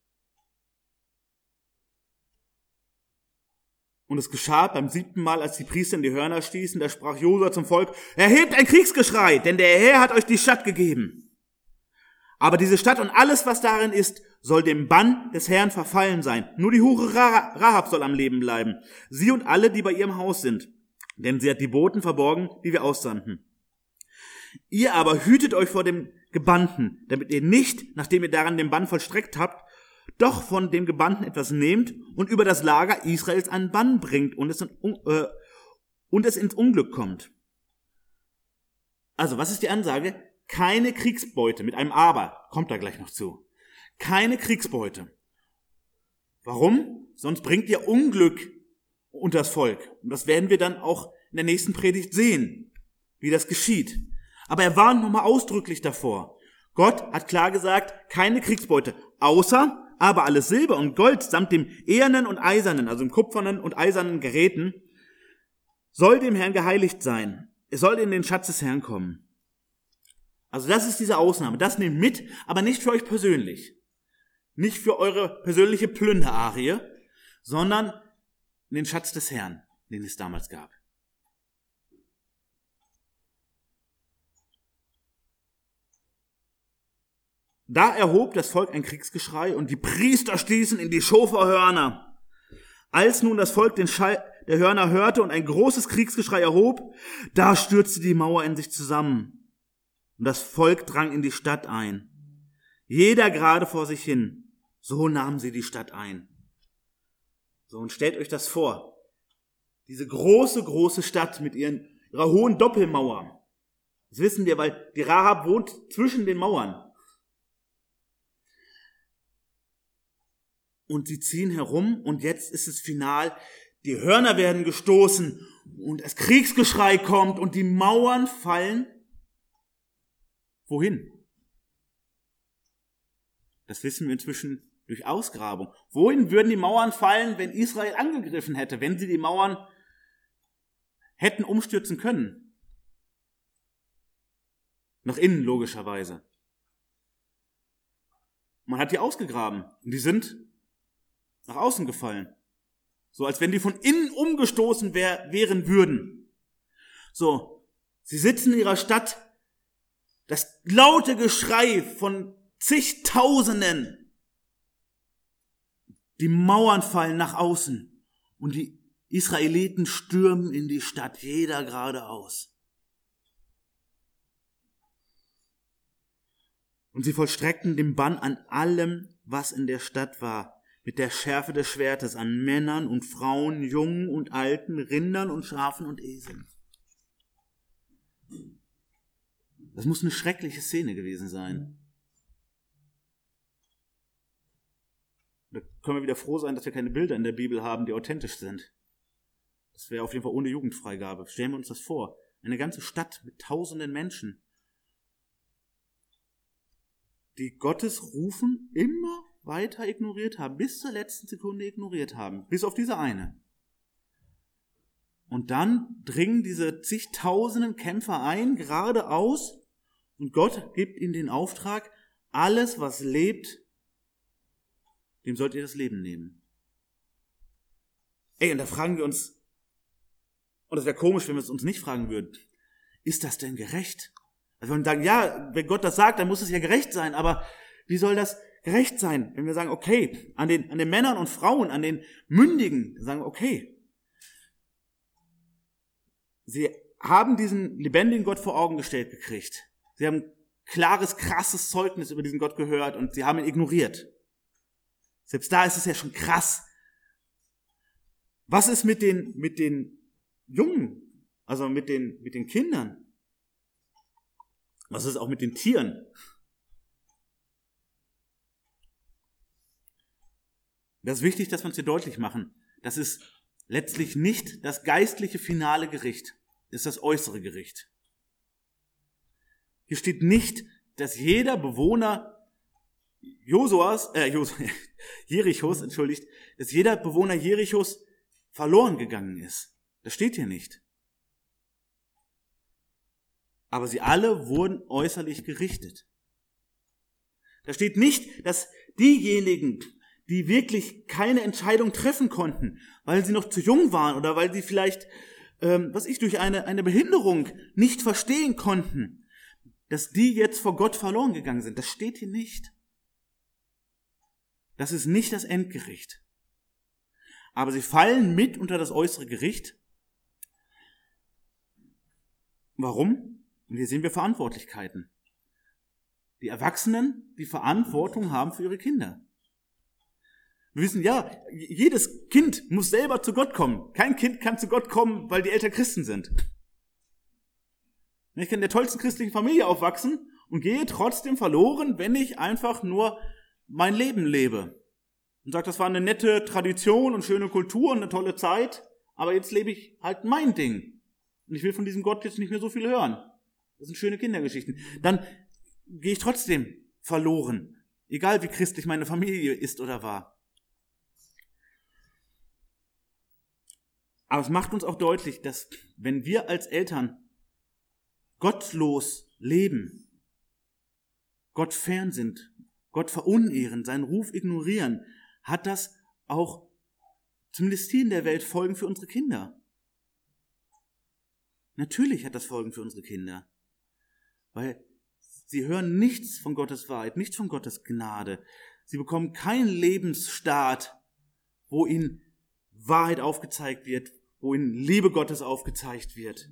Und es geschah beim 7. Mal, als die Priester in die Hörner stießen, da sprach Josua zum Volk: Erhebt ein Kriegsgeschrei, denn der Herr hat euch die Stadt gegeben. Aber diese Stadt und alles, was darin ist, soll dem Bann des Herrn verfallen sein. Nur die Hure Rahab soll am Leben bleiben, sie und alle, die bei ihrem Haus sind. Denn sie hat die Boten verborgen, die wir aussandten. Ihr aber hütet euch vor dem Gebannten, damit ihr nicht, nachdem ihr daran den Bann vollstreckt habt, doch von dem Gebannten etwas nehmt und über das Lager Israels einen Bann bringt und es ins Unglück kommt. Also, was ist die Ansage? Keine Kriegsbeute, mit einem Aber, kommt da gleich noch zu. Keine Kriegsbeute. Warum? Sonst bringt ihr Unglück unter das Volk. Und das werden wir dann auch in der nächsten Predigt sehen, wie das geschieht. Aber er warnt nochmal ausdrücklich davor. Gott hat klar gesagt, keine Kriegsbeute, außer aber alles Silber und Gold samt dem ehernen und eisernen, also dem kupfernen und eisernen Geräten, soll dem Herrn geheiligt sein. Es soll in den Schatz des Herrn kommen. Also das ist diese Ausnahme. Das nehmt mit, aber nicht für euch persönlich. Nicht für eure persönliche Plünderarie, sondern in den Schatz des Herrn, den es damals gab. Da erhob das Volk ein Kriegsgeschrei und die Priester stießen in die Schoferhörner. Als nun das Volk den Schall der Hörner hörte und ein großes Kriegsgeschrei erhob, da stürzte die Mauer in sich zusammen und das Volk drang in die Stadt ein. Jeder gerade vor sich hin. So nahmen sie die Stadt ein. So, und stellt euch das vor. Diese große, große Stadt mit ihrer hohen Doppelmauer. Das wissen wir, weil die Rahab wohnt zwischen den Mauern. Und sie ziehen herum und jetzt ist es final. Die Hörner werden gestoßen und das Kriegsgeschrei kommt und die Mauern fallen. Wohin? Das wissen wir inzwischen durch Ausgrabung. Wohin würden die Mauern fallen, wenn Israel angegriffen hätte, wenn sie die Mauern hätten umstürzen können? Nach innen logischerweise. Man hat die ausgegraben und die sind nach außen gefallen. So als wenn die von innen umgestoßen wären würden. So, sie sitzen in ihrer Stadt, das laute Geschrei von zigtausenden. Die Mauern fallen nach außen und die Israeliten stürmen in die Stadt, jeder geradeaus. Und sie vollstreckten den Bann an allem, was in der Stadt war, mit der Schärfe des Schwertes an Männern und Frauen, Jungen und Alten, Rindern und Schafen und Eseln. Das muss eine schreckliche Szene gewesen sein. Da können wir wieder froh sein, dass wir keine Bilder in der Bibel haben, die authentisch sind. Das wäre auf jeden Fall ohne Jugendfreigabe. Stellen wir uns das vor. Eine ganze Stadt mit tausenden Menschen, die Gottes Rufen immer weiter ignoriert haben, bis zur letzten Sekunde ignoriert haben, bis auf diese eine. Und dann dringen diese zigtausenden Kämpfer ein, geradeaus, und Gott gibt ihnen den Auftrag, alles, was lebt, dem sollt ihr das Leben nehmen. Und da fragen wir uns, und das wäre komisch, wenn wir es uns nicht fragen würden, ist das denn gerecht? Also wenn wir sagen, ja, wenn Gott das sagt, dann muss es ja gerecht sein, aber wie soll das gerecht sein, wenn wir sagen, okay, an den Männern und Frauen, an den Mündigen, sagen, okay, sie haben diesen lebendigen Gott vor Augen gestellt gekriegt. Sie haben klares, krasses Zeugnis über diesen Gott gehört und sie haben ihn ignoriert. Selbst da ist es ja schon krass. Was ist mit den Jungen, also mit den Kindern? Was ist auch mit den Tieren? Das ist wichtig, dass wir uns hier deutlich machen. Das ist letztlich nicht das geistliche finale Gericht. Das ist das äußere Gericht. Hier steht nicht, dass jeder Bewohner Jerichos, dass jeder Bewohner Jerichos verloren gegangen ist. Das steht hier nicht. Aber sie alle wurden äußerlich gerichtet. Da steht nicht, dass diejenigen, die wirklich keine Entscheidung treffen konnten, weil sie noch zu jung waren oder weil sie vielleicht, durch eine Behinderung nicht verstehen konnten, dass die jetzt vor Gott verloren gegangen sind. Das steht hier nicht. Das ist nicht das Endgericht. Aber sie fallen mit unter das äußere Gericht. Warum? Und hier sehen wir Verantwortlichkeiten. Die Erwachsenen, die Verantwortung haben für ihre Kinder. Wir wissen, ja, jedes Kind muss selber zu Gott kommen. Kein Kind kann zu Gott kommen, weil die Eltern Christen sind. Ich kann in der tollsten christlichen Familie aufwachsen und gehe trotzdem verloren, wenn ich einfach nur mein Leben lebe. Und sage, das war eine nette Tradition und schöne Kultur und eine tolle Zeit, aber jetzt lebe ich halt mein Ding. Und ich will von diesem Gott jetzt nicht mehr so viel hören. Das sind schöne Kindergeschichten. Dann gehe ich trotzdem verloren, egal wie christlich meine Familie ist oder war. Aber es macht uns auch deutlich, dass wenn wir als Eltern gottlos leben, Gott fern sind, Gott verunehren, seinen Ruf ignorieren, hat das auch zumindest hier in der Welt Folgen für unsere Kinder. Natürlich hat das Folgen für unsere Kinder, weil sie hören nichts von Gottes Wahrheit, nichts von Gottes Gnade. Sie bekommen keinen Lebensstart, wo ihnen Wahrheit aufgezeigt wird, wo ihnen Liebe Gottes aufgezeigt wird.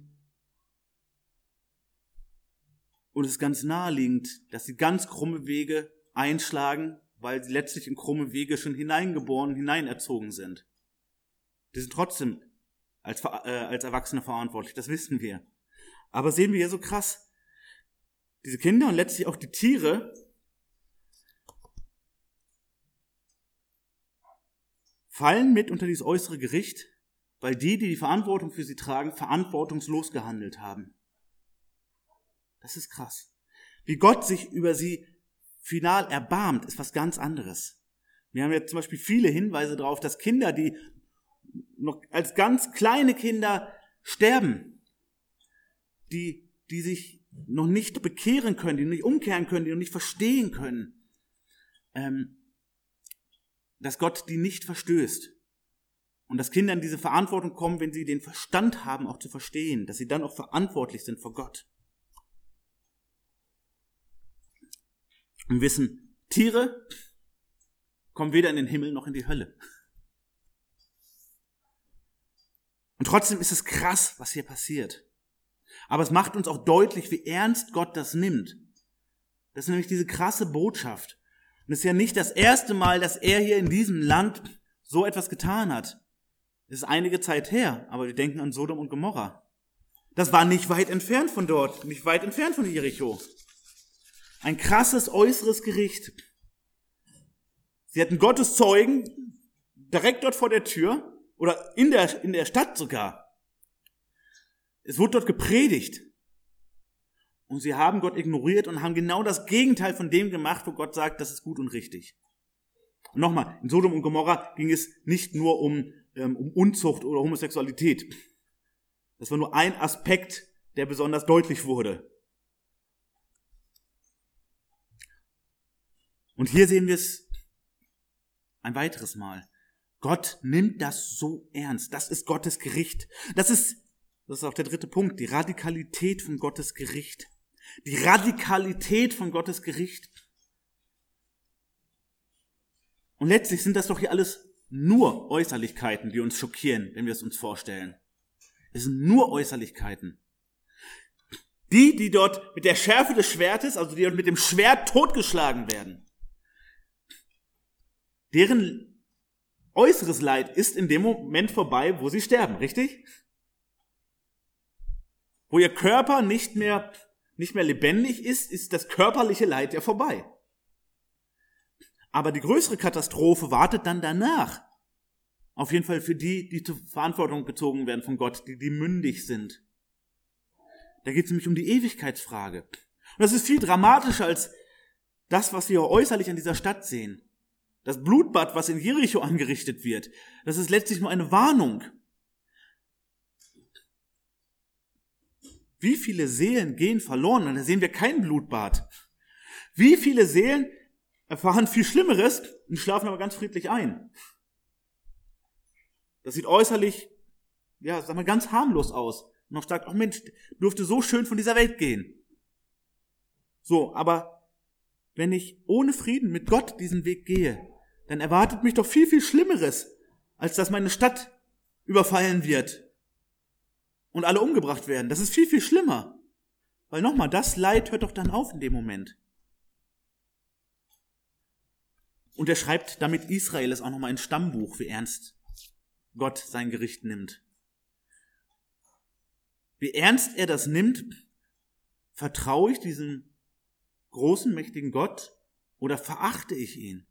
Und es ist ganz naheliegend, dass sie ganz krumme Wege einschlagen, weil sie letztlich in krumme Wege schon hineingeboren, hineinerzogen sind. Die sind trotzdem als Erwachsene verantwortlich, das wissen wir. Aber sehen wir hier so krass, diese Kinder und letztlich auch die Tiere fallen mit unter dieses äußere Gericht, weil die Verantwortung für sie tragen, verantwortungslos gehandelt haben. Das ist krass. Wie Gott sich über sie final erbarmt, ist was ganz anderes. Wir haben jetzt zum Beispiel viele Hinweise darauf, dass Kinder, die noch als ganz kleine Kinder sterben, die sich noch nicht bekehren können, die nicht umkehren können, die noch nicht verstehen können, dass Gott die nicht verstößt. Und dass Kinder in diese Verantwortung kommen, wenn sie den Verstand haben, auch zu verstehen, dass sie dann auch verantwortlich sind vor Gott. Und wissen, Tiere kommen weder in den Himmel noch in die Hölle. Und trotzdem ist es krass, was hier passiert. Aber es macht uns auch deutlich, wie ernst Gott das nimmt. Das ist nämlich diese krasse Botschaft. Und es ist ja nicht das erste Mal, dass er hier in diesem Land so etwas getan hat. Es ist einige Zeit her, aber wir denken an Sodom und Gomorra. Das war nicht weit entfernt von dort, nicht weit entfernt von Jericho. Ein krasses äußeres Gericht. Sie hatten Gottes Zeugen direkt dort vor der Tür oder in der Stadt sogar. Es wurde dort gepredigt. Und sie haben Gott ignoriert und haben genau das Gegenteil von dem gemacht, wo Gott sagt, das ist gut und richtig. Und nochmal, in Sodom und Gomorra ging es nicht nur um Unzucht oder Homosexualität. Das war nur ein Aspekt, der besonders deutlich wurde. Und hier sehen wir es ein weiteres Mal. Gott nimmt das so ernst. Das ist Gottes Gericht. Das ist auch der dritte Punkt, die Radikalität von Gottes Gericht. Die Radikalität von Gottes Gericht. Und letztlich sind das doch hier alles nur Äußerlichkeiten, die uns schockieren, wenn wir es uns vorstellen. Es sind nur Äußerlichkeiten. Die dort mit der Schärfe des Schwertes, also die dort mit dem Schwert totgeschlagen werden, deren äußeres Leid ist in dem Moment vorbei, wo sie sterben, richtig? Wo ihr Körper nicht mehr lebendig ist, ist das körperliche Leid ja vorbei. Aber die größere Katastrophe wartet dann danach. Auf jeden Fall für die zur Verantwortung gezogen werden von Gott, die mündig sind. Da geht es nämlich um die Ewigkeitsfrage. Und das ist viel dramatischer als das, was wir äußerlich an dieser Stadt sehen. Das Blutbad, was in Jericho angerichtet wird, das ist letztlich nur eine Warnung. Wie viele Seelen gehen verloren? Und da sehen wir kein Blutbad. Wie viele Seelen erfahren viel Schlimmeres und schlafen aber ganz friedlich ein? Das sieht äußerlich, ja, sag mal, ganz harmlos aus. Und noch sagt, ach Mensch, durfte so schön von dieser Welt gehen. So, aber wenn ich ohne Frieden mit Gott diesen Weg gehe, dann erwartet mich doch viel, viel Schlimmeres, als dass meine Stadt überfallen wird und alle umgebracht werden. Das ist viel, viel schlimmer. Weil nochmal, das Leid hört doch dann auf in dem Moment. Und er schreibt damit Israel ist auch nochmal ein Stammbuch, wie ernst Gott sein Gericht nimmt. Wie ernst er das nimmt, vertraue ich diesem großen, mächtigen Gott oder verachte ich ihn?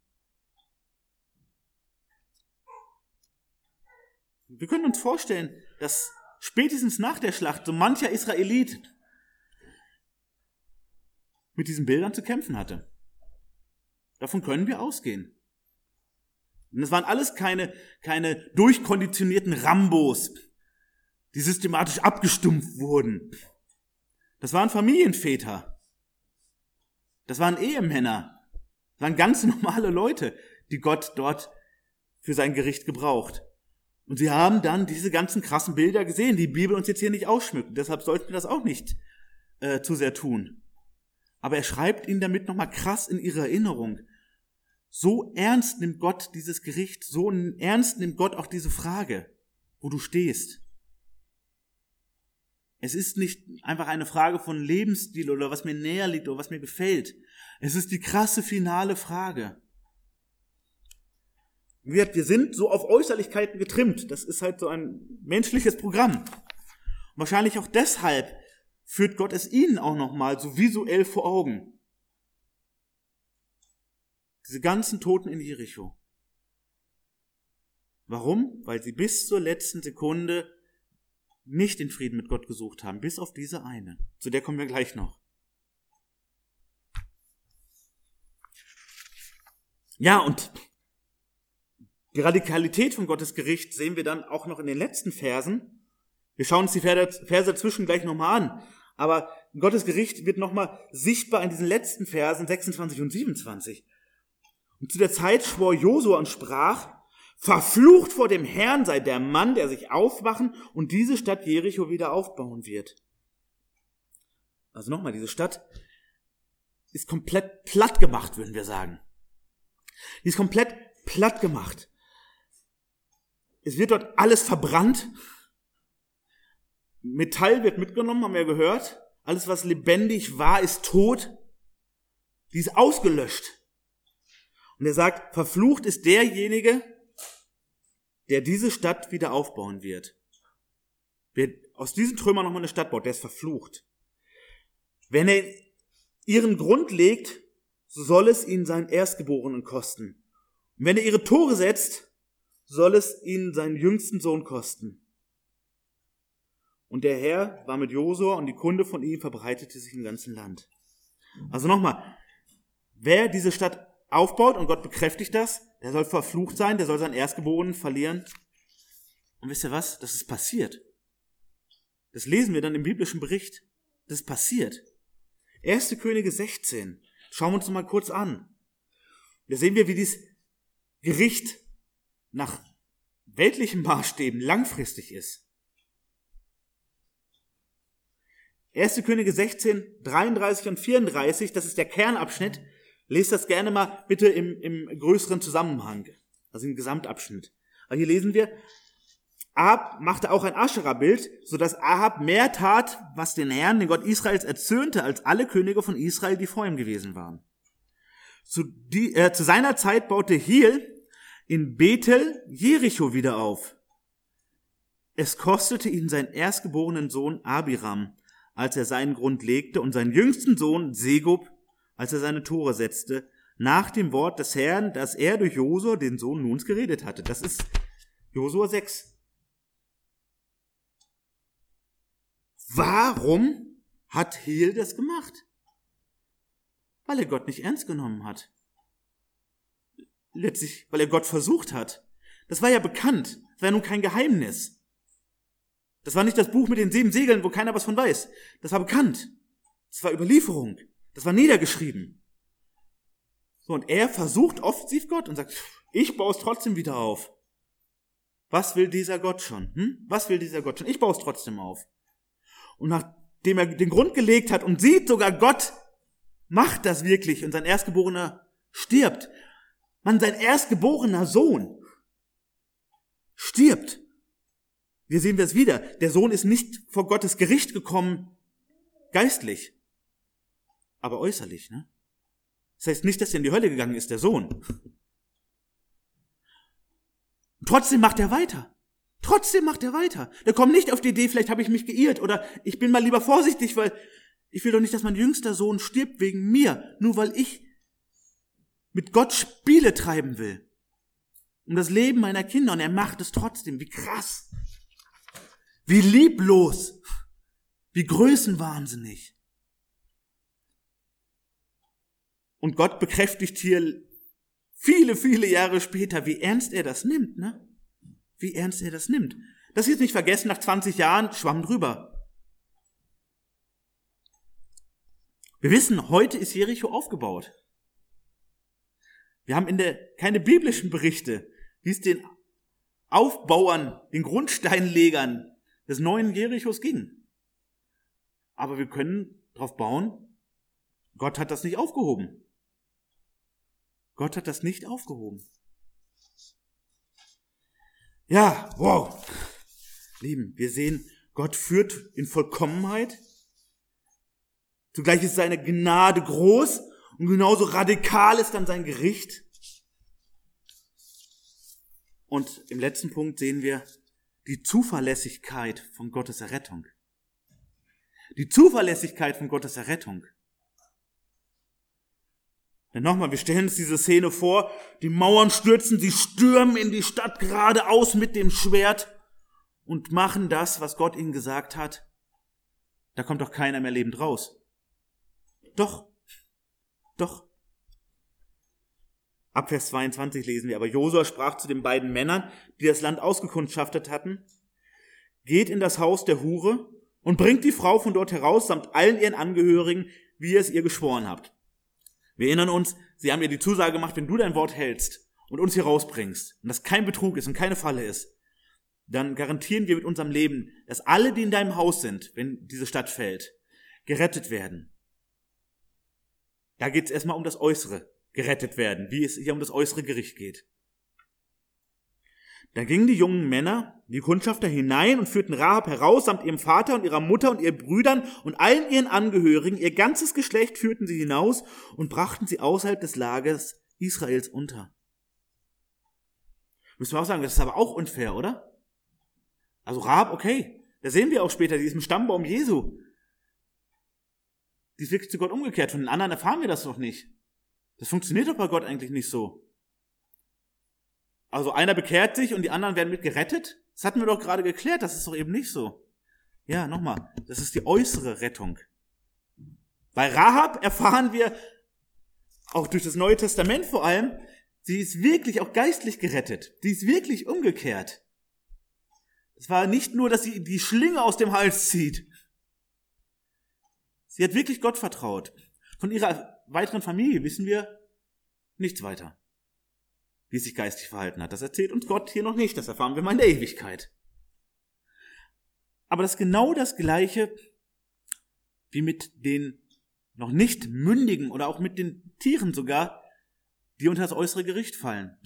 Wir können uns vorstellen, dass spätestens nach der Schlacht so mancher Israelit mit diesen Bildern zu kämpfen hatte. Davon können wir ausgehen. Und es waren alles keine durchkonditionierten Rambos, die systematisch abgestumpft wurden. Das waren Familienväter. Das waren Ehemänner. Das waren ganz normale Leute, die Gott dort für sein Gericht gebraucht. Und sie haben dann diese ganzen krassen Bilder gesehen, die Bibel uns jetzt hier nicht ausschmückt. Deshalb sollten wir das auch nicht zu sehr tun. Aber er schreibt ihnen damit nochmal krass in ihre Erinnerung. So ernst nimmt Gott dieses Gericht, so ernst nimmt Gott auch diese Frage, wo du stehst. Es ist nicht einfach eine Frage von Lebensstil oder was mir näher liegt oder was mir gefällt. Es ist die krasse finale Frage. Wir sind so auf Äußerlichkeiten getrimmt. Das ist halt so ein menschliches Programm. Und wahrscheinlich auch deshalb führt Gott es ihnen auch nochmal so visuell vor Augen. Diese ganzen Toten in Jericho. Warum? Weil sie bis zur letzten Sekunde nicht den Frieden mit Gott gesucht haben, bis auf diese eine. Zu der kommen wir gleich noch. Ja, und die Radikalität von Gottes Gericht sehen wir dann auch noch in den letzten Versen. Wir schauen uns die Verse dazwischen gleich nochmal an. Aber Gottes Gericht wird nochmal sichtbar in diesen letzten Versen 26 und 27. Und zu der Zeit schwor Josua und sprach, verflucht vor dem Herrn sei der Mann, der sich aufmachen und diese Stadt Jericho wieder aufbauen wird. Also nochmal, diese Stadt ist komplett platt gemacht, würden wir sagen. Die ist komplett platt gemacht. Es wird dort alles verbrannt. Metall wird mitgenommen, haben wir gehört. Alles, was lebendig war, ist tot. Die ist ausgelöscht. Und er sagt, verflucht ist derjenige, der diese Stadt wieder aufbauen wird. Wer aus diesen Trümmern nochmal eine Stadt baut, der ist verflucht. Wenn er ihren Grund legt, so soll es ihn seinen Erstgeborenen kosten. Und wenn er ihre Tore setzt, soll es ihn seinen jüngsten Sohn kosten. Und der Herr war mit Josua und die Kunde von ihm verbreitete sich im ganzen Land. Also nochmal, wer diese Stadt aufbaut, und Gott bekräftigt das, der soll verflucht sein, der soll seinen Erstgeborenen verlieren. Und wisst ihr was? Das ist passiert. Das lesen wir dann im biblischen Bericht. Das ist passiert. 1. Könige 16. Schauen wir uns noch mal kurz an. Da sehen wir, wie dieses Gericht nach weltlichen Maßstäben langfristig ist. 1. Könige 16, 33 und 34, das ist der Kernabschnitt. Lest das gerne mal bitte im größeren Zusammenhang, also im Gesamtabschnitt. Aber hier lesen wir, Ahab machte auch ein Aschera-Bild, sodass Ahab mehr tat, was den Herrn, den Gott Israels, erzürnte, als alle Könige von Israel, die vor ihm gewesen waren. Zu seiner Zeit baute Hiel in Bethel Jericho wieder auf. Es kostete ihn seinen erstgeborenen Sohn Abiram, als er seinen Grund legte, und seinen jüngsten Sohn Segub, als er seine Tore setzte, nach dem Wort des Herrn, das er durch Josua, den Sohn Nuns, geredet hatte. Das ist Josua 6. Warum hat Hiel das gemacht? Weil er Gott nicht ernst genommen hat. Letztlich, weil er Gott versucht hat. Das war ja bekannt. Das war ja nun kein Geheimnis. Das war nicht das Buch mit den 7 Segeln, wo keiner was von weiß. Das war bekannt. Das war Überlieferung. Das war niedergeschrieben. So, und er versucht offensiv Gott und sagt, ich baue es trotzdem wieder auf. Was will dieser Gott schon? Was will dieser Gott schon? Ich baue es trotzdem auf. Und nachdem er den Grund gelegt hat und sieht, sogar Gott macht das wirklich und sein Erstgeborener stirbt. Mann, sein erstgeborener Sohn stirbt. Hier sehen wir es wieder. Der Sohn ist nicht vor Gottes Gericht gekommen, geistlich, aber äußerlich. Ne? Das heißt nicht, dass er in die Hölle gegangen ist, der Sohn. Und trotzdem macht er weiter. Der kommt nicht auf die Idee, vielleicht habe ich mich geirrt oder ich bin mal lieber vorsichtig, weil ich will doch nicht, dass mein jüngster Sohn stirbt wegen mir, nur weil ich mit Gott Spiele treiben will. Um das Leben meiner Kinder. Und er macht es trotzdem. Wie krass. Wie lieblos. Wie größenwahnsinnig. Und Gott bekräftigt hier viele, viele Jahre später, wie ernst er das nimmt, ne? Wie ernst er das nimmt. Das ist nicht vergessen, nach 20 Jahren schwamm drüber. Wir wissen, heute ist Jericho aufgebaut. Wir haben keine biblischen Berichte, wie es den Aufbauern, den Grundsteinlegern des neuen Jerichos ging. Aber wir können darauf bauen, Gott hat das nicht aufgehoben. Gott hat das nicht aufgehoben. Ja, wow. Lieben, wir sehen, Gott führt in Vollkommenheit. Zugleich ist seine Gnade groß. Und genauso radikal ist dann sein Gericht. Und im letzten Punkt sehen wir die Zuverlässigkeit von Gottes Errettung. Die Zuverlässigkeit von Gottes Errettung. Denn nochmal, wir stellen uns diese Szene vor, die Mauern stürzen, sie stürmen in die Stadt geradeaus mit dem Schwert und machen das, was Gott ihnen gesagt hat. Da kommt doch keiner mehr lebend raus. Doch. Ab Vers 22 lesen wir, aber Josua sprach zu den beiden Männern, die das Land ausgekundschaftet hatten, geht in das Haus der Hure und bringt die Frau von dort heraus, samt allen ihren Angehörigen, wie ihr es ihr geschworen habt. Wir erinnern uns, sie haben ihr die Zusage gemacht, wenn du dein Wort hältst und uns hier rausbringst und das kein Betrug ist und keine Falle ist, dann garantieren wir mit unserem Leben, dass alle, die in deinem Haus sind, wenn diese Stadt fällt, gerettet werden. Da geht es erstmal um das Äußere, gerettet werden, wie es hier um das äußere Gericht geht. Da gingen die jungen Männer, die Kundschafter, hinein und führten Rahab heraus, samt ihrem Vater und ihrer Mutter und ihren Brüdern und allen ihren Angehörigen. Ihr ganzes Geschlecht führten sie hinaus und brachten sie außerhalb des Lagers Israels unter. Müssen wir auch sagen, das ist aber auch unfair, oder? Also Rahab, okay, da sehen wir auch später, die ist im Stammbaum Jesu. Die ist wirklich zu Gott umgekehrt. Von den anderen erfahren wir das noch nicht. Das funktioniert doch bei Gott eigentlich nicht so. Also einer bekehrt sich und die anderen werden mit gerettet? Das hatten wir doch gerade geklärt, das ist doch eben nicht so. Ja, nochmal, das ist die äußere Rettung. Bei Rahab erfahren wir, auch durch das Neue Testament vor allem, sie ist wirklich auch geistlich gerettet. Sie ist wirklich umgekehrt. Es war nicht nur, dass sie die Schlinge aus dem Hals zieht. Sie hat wirklich Gott vertraut. Von ihrer weiteren Familie wissen wir nichts weiter, wie sie sich geistig verhalten hat. Das erzählt uns Gott hier noch nicht, das erfahren wir mal in der Ewigkeit. Aber das ist genau das Gleiche wie mit den noch nicht Mündigen oder auch mit den Tieren sogar, die unter das äußere Gericht fallen.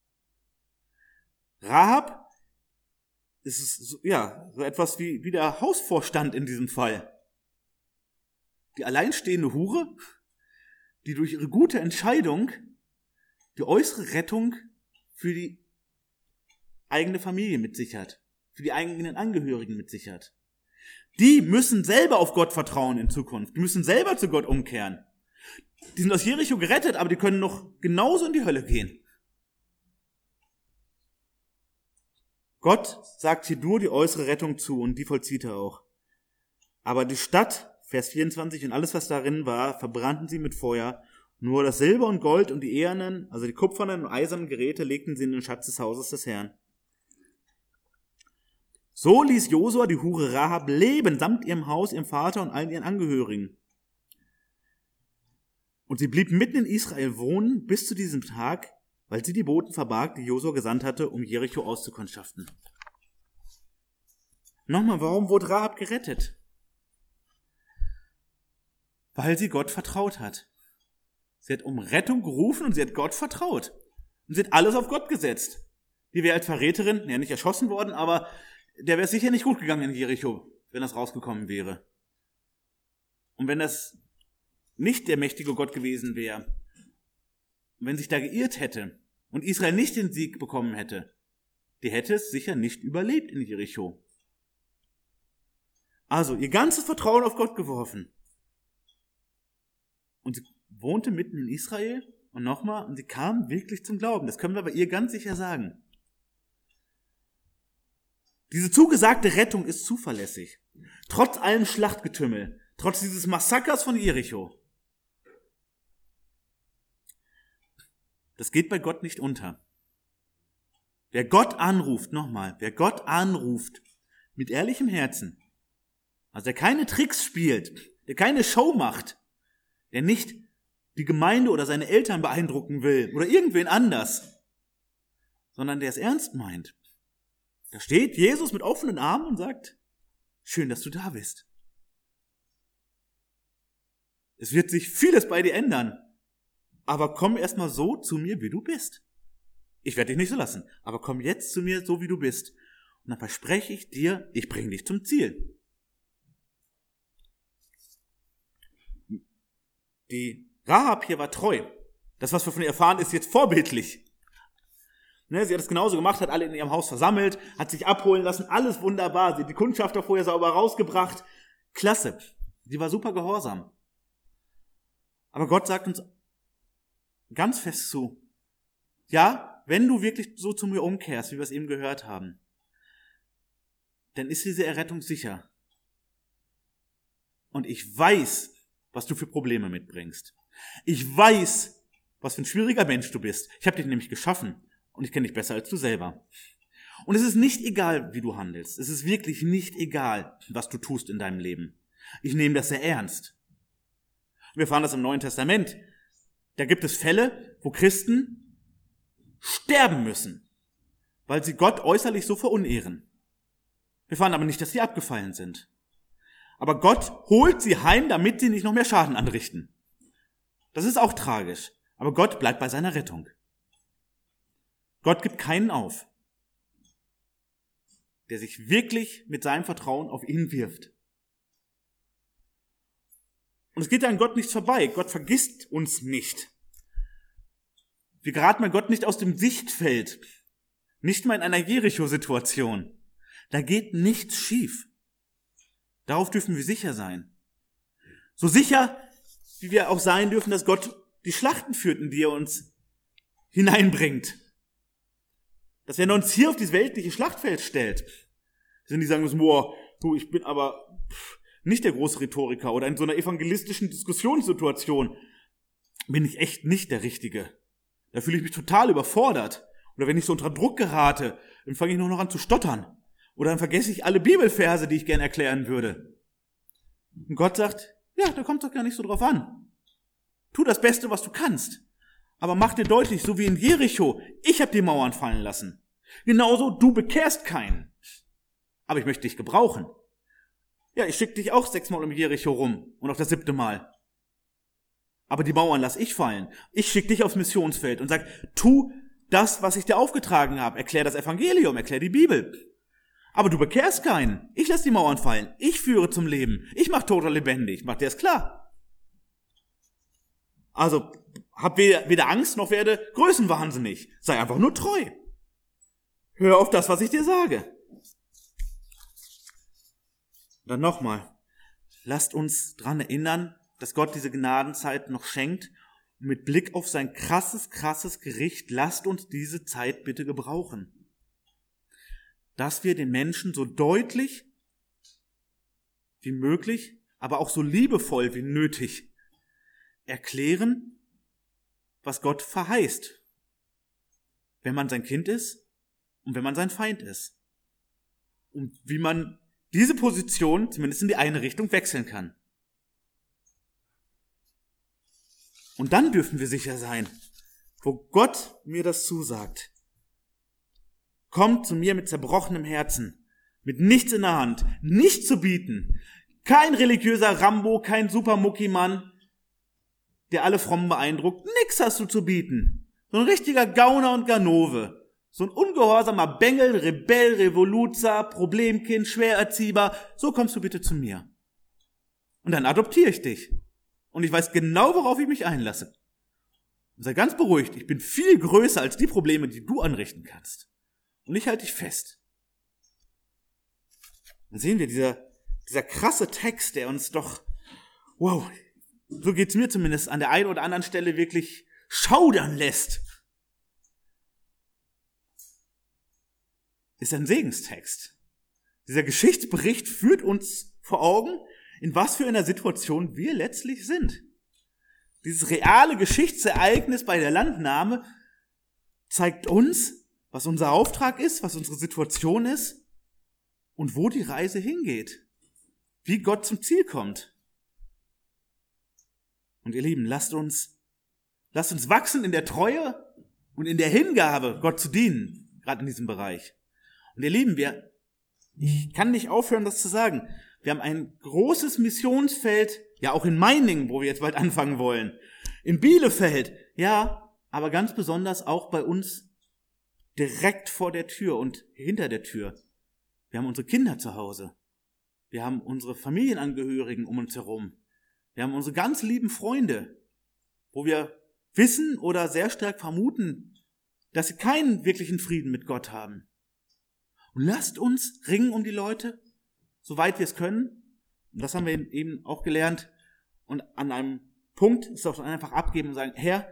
Rahab ist so etwas wie der Hausvorstand in diesem Fall. Die alleinstehende Hure, die durch ihre gute Entscheidung die äußere Rettung für die eigene Familie mit sich hat, für die eigenen Angehörigen mit sich hat. Die müssen selber auf Gott vertrauen in Zukunft. Die müssen selber zu Gott umkehren. Die sind aus Jericho gerettet, aber die können noch genauso in die Hölle gehen. Gott sagt hier nur die äußere Rettung zu und die vollzieht er auch. Aber die Stadt, Vers 24, und alles, was darin war, verbrannten sie mit Feuer Nur das Silber und Gold und die ehernen, also die kupfernen und eisernen Geräte legten sie in den Schatz des Hauses des Herrn. So ließ Josua die Hure Rahab leben, samt ihrem Haus, ihrem Vater und allen ihren Angehörigen. Und sie blieb mitten in Israel wohnen bis zu diesem Tag, weil sie die Boten verbarg, die Josua gesandt hatte, um Jericho auszukundschaften. Nochmal, warum wurde Rahab gerettet? Weil sie Gott vertraut hat. Sie hat um Rettung gerufen und sie hat Gott vertraut. Und sie hat alles auf Gott gesetzt. Die wäre als Verräterin, ja nicht erschossen worden, aber der wäre sicher nicht gut gegangen in Jericho, wenn das rausgekommen wäre. Und wenn das nicht der mächtige Gott gewesen wäre, wenn sich da geirrt hätte und Israel nicht den Sieg bekommen hätte, die hätte es sicher nicht überlebt in Jericho. Also ihr ganzes Vertrauen auf Gott geworfen. Und sie wohnte mitten in Israel und nochmal, und sie kam wirklich zum Glauben. Das können wir bei ihr ganz sicher sagen. Diese zugesagte Rettung ist zuverlässig. Trotz allem Schlachtgetümmel, trotz dieses Massakers von Jericho. Das geht bei Gott nicht unter. Wer Gott anruft, nochmal, wer Gott anruft, mit ehrlichem Herzen, also der keine Tricks spielt, der keine Show macht, der nicht die Gemeinde oder seine Eltern beeindrucken will oder irgendwen anders, sondern der es ernst meint. Da steht Jesus mit offenen Armen und sagt, schön, dass du da bist. Es wird sich vieles bei dir ändern, aber komm erstmal so zu mir, wie du bist. Ich werde dich nicht so lassen, aber komm jetzt zu mir, so wie du bist. Und dann verspreche ich dir, ich bringe dich zum Ziel. Die Rahab hier war treu. Das, was wir von ihr erfahren, ist jetzt vorbildlich. Sie hat es genauso gemacht, hat alle in ihrem Haus versammelt, hat sich abholen lassen, alles wunderbar. Sie hat die Kundschafter vorher sauber rausgebracht. Klasse. Sie war super gehorsam. Aber Gott sagt uns ganz fest zu, ja, wenn du wirklich so zu mir umkehrst, wie wir es eben gehört haben, dann ist diese Errettung sicher. Und ich weiß, was du für Probleme mitbringst. Ich weiß, was für ein schwieriger Mensch du bist. Ich habe dich nämlich geschaffen. Und ich kenne dich besser als du selber. Und es ist nicht egal, wie du handelst. Es ist wirklich nicht egal, was du tust in deinem Leben. Ich nehme das sehr ernst. Wir erfahren das im Neuen Testament. Da gibt es Fälle, wo Christen sterben müssen, weil sie Gott äußerlich so verunehren. Wir erfahren aber nicht, dass sie abgefallen sind. Aber Gott holt sie heim, damit sie nicht noch mehr Schaden anrichten. Das ist auch tragisch. Aber Gott bleibt bei seiner Rettung. Gott gibt keinen auf, der sich wirklich mit seinem Vertrauen auf ihn wirft. Und es geht an Gott nichts vorbei. Gott vergisst uns nicht. Wir geraten bei Gott nicht aus dem Sichtfeld. Nicht mal in einer Jericho-Situation. Da geht nichts schief. Darauf dürfen wir sicher sein. So sicher, wie wir auch sein dürfen, dass Gott die Schlachten führt, in die er uns hineinbringt. Dass er uns hier auf dieses weltliche Schlachtfeld stellt. Sind die sagen müssen, boah, du, ich bin aber nicht der große Rhetoriker oder in so einer evangelistischen Diskussionssituation bin ich echt nicht der Richtige. Da fühle ich mich total überfordert. Oder wenn ich so unter Druck gerate, dann fange ich nur noch an zu stottern. Oder dann vergesse ich alle Bibelverse, die ich gerne erklären würde. Und Gott sagt, ja, da kommt es doch gar nicht so drauf an. Tu das Beste, was du kannst. Aber mach dir deutlich, so wie in Jericho, ich habe die Mauern fallen lassen. Genauso, du bekehrst keinen. Aber ich möchte dich gebrauchen. Ja, ich schicke dich auch 6 Mal um Jericho rum und auch das 7. Mal. Aber die Mauern lass ich fallen. Ich schicke dich aufs Missionsfeld und sag, tu das, was ich dir aufgetragen habe. Erklär das Evangelium, erklär die Bibel. Aber du bekehrst keinen. Ich lass die Mauern fallen. Ich führe zum Leben. Ich mach Tote lebendig. Mach dir das klar. Also, hab weder Angst noch werde größenwahnsinnig. Sei einfach nur treu. Hör auf das, was ich dir sage. Dann nochmal. Lasst uns dran erinnern, dass Gott diese Gnadenzeit noch schenkt. Und mit Blick auf sein krasses Gericht, lasst uns diese Zeit bitte gebrauchen. Dass wir den Menschen so deutlich wie möglich, aber auch so liebevoll wie nötig erklären, was Gott verheißt, wenn man sein Kind ist und wenn man sein Feind ist. Und wie man diese Position zumindest in die eine Richtung wechseln kann. Und dann dürfen wir sicher sein, wo Gott mir das zusagt. Kommt zu mir mit zerbrochenem Herzen, mit nichts in der Hand, nichts zu bieten. Kein religiöser Rambo, kein Super-Mucki-Mann, der alle Frommen beeindruckt. Nix hast du zu bieten. So ein richtiger Gauner und Ganove. So ein ungehorsamer Bengel, Rebell, Revoluzer, Problemkind, Schwererziehbar. So kommst du bitte zu mir. Und dann adoptiere ich dich. Und ich weiß genau, worauf ich mich einlasse. Und sei ganz beruhigt, ich bin viel größer als die Probleme, die du anrichten kannst. Und ich halte dich fest. Dann sehen wir dieser krasse Text, der uns doch, wow, so geht's mir zumindest an der einen oder anderen Stelle wirklich schaudern lässt. Ist ein Segenstext. Dieser Geschichtsbericht führt uns vor Augen, in was für einer Situation wir letztlich sind. Dieses reale Geschichtsereignis bei der Landnahme zeigt uns, was unser Auftrag ist, was unsere Situation ist und wo die Reise hingeht. Wie Gott zum Ziel kommt. Und ihr Lieben, lasst uns wachsen in der Treue und in der Hingabe, Gott zu dienen, gerade in diesem Bereich. Und ihr Lieben, ich kann nicht aufhören, das zu sagen. Wir haben ein großes Missionsfeld, ja auch in Meiningen, wo wir jetzt bald anfangen wollen. In Bielefeld, ja, aber ganz besonders auch bei uns direkt vor der Tür und hinter der Tür. Wir haben unsere Kinder zu Hause. Wir haben unsere Familienangehörigen um uns herum. Wir haben unsere ganz lieben Freunde, wo wir wissen oder sehr stark vermuten, dass sie keinen wirklichen Frieden mit Gott haben. Und lasst uns ringen um die Leute, soweit wir es können. Und das haben wir eben auch gelernt. Und an einem Punkt ist auch einfach abgeben und sagen, Herr,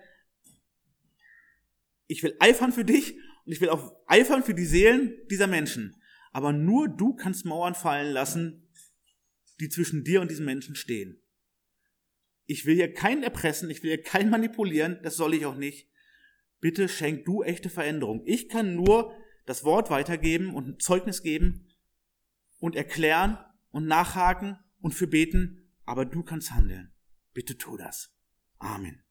ich will eifern für dich und ich will auch eifern für die Seelen dieser Menschen. Aber nur du kannst Mauern fallen lassen, die zwischen dir und diesen Menschen stehen. Ich will hier keinen erpressen, ich will hier keinen manipulieren, das soll ich auch nicht. Bitte schenk du echte Veränderung. Ich kann nur das Wort weitergeben und ein Zeugnis geben und erklären und nachhaken und für beten, aber du kannst handeln. Bitte tu das. Amen.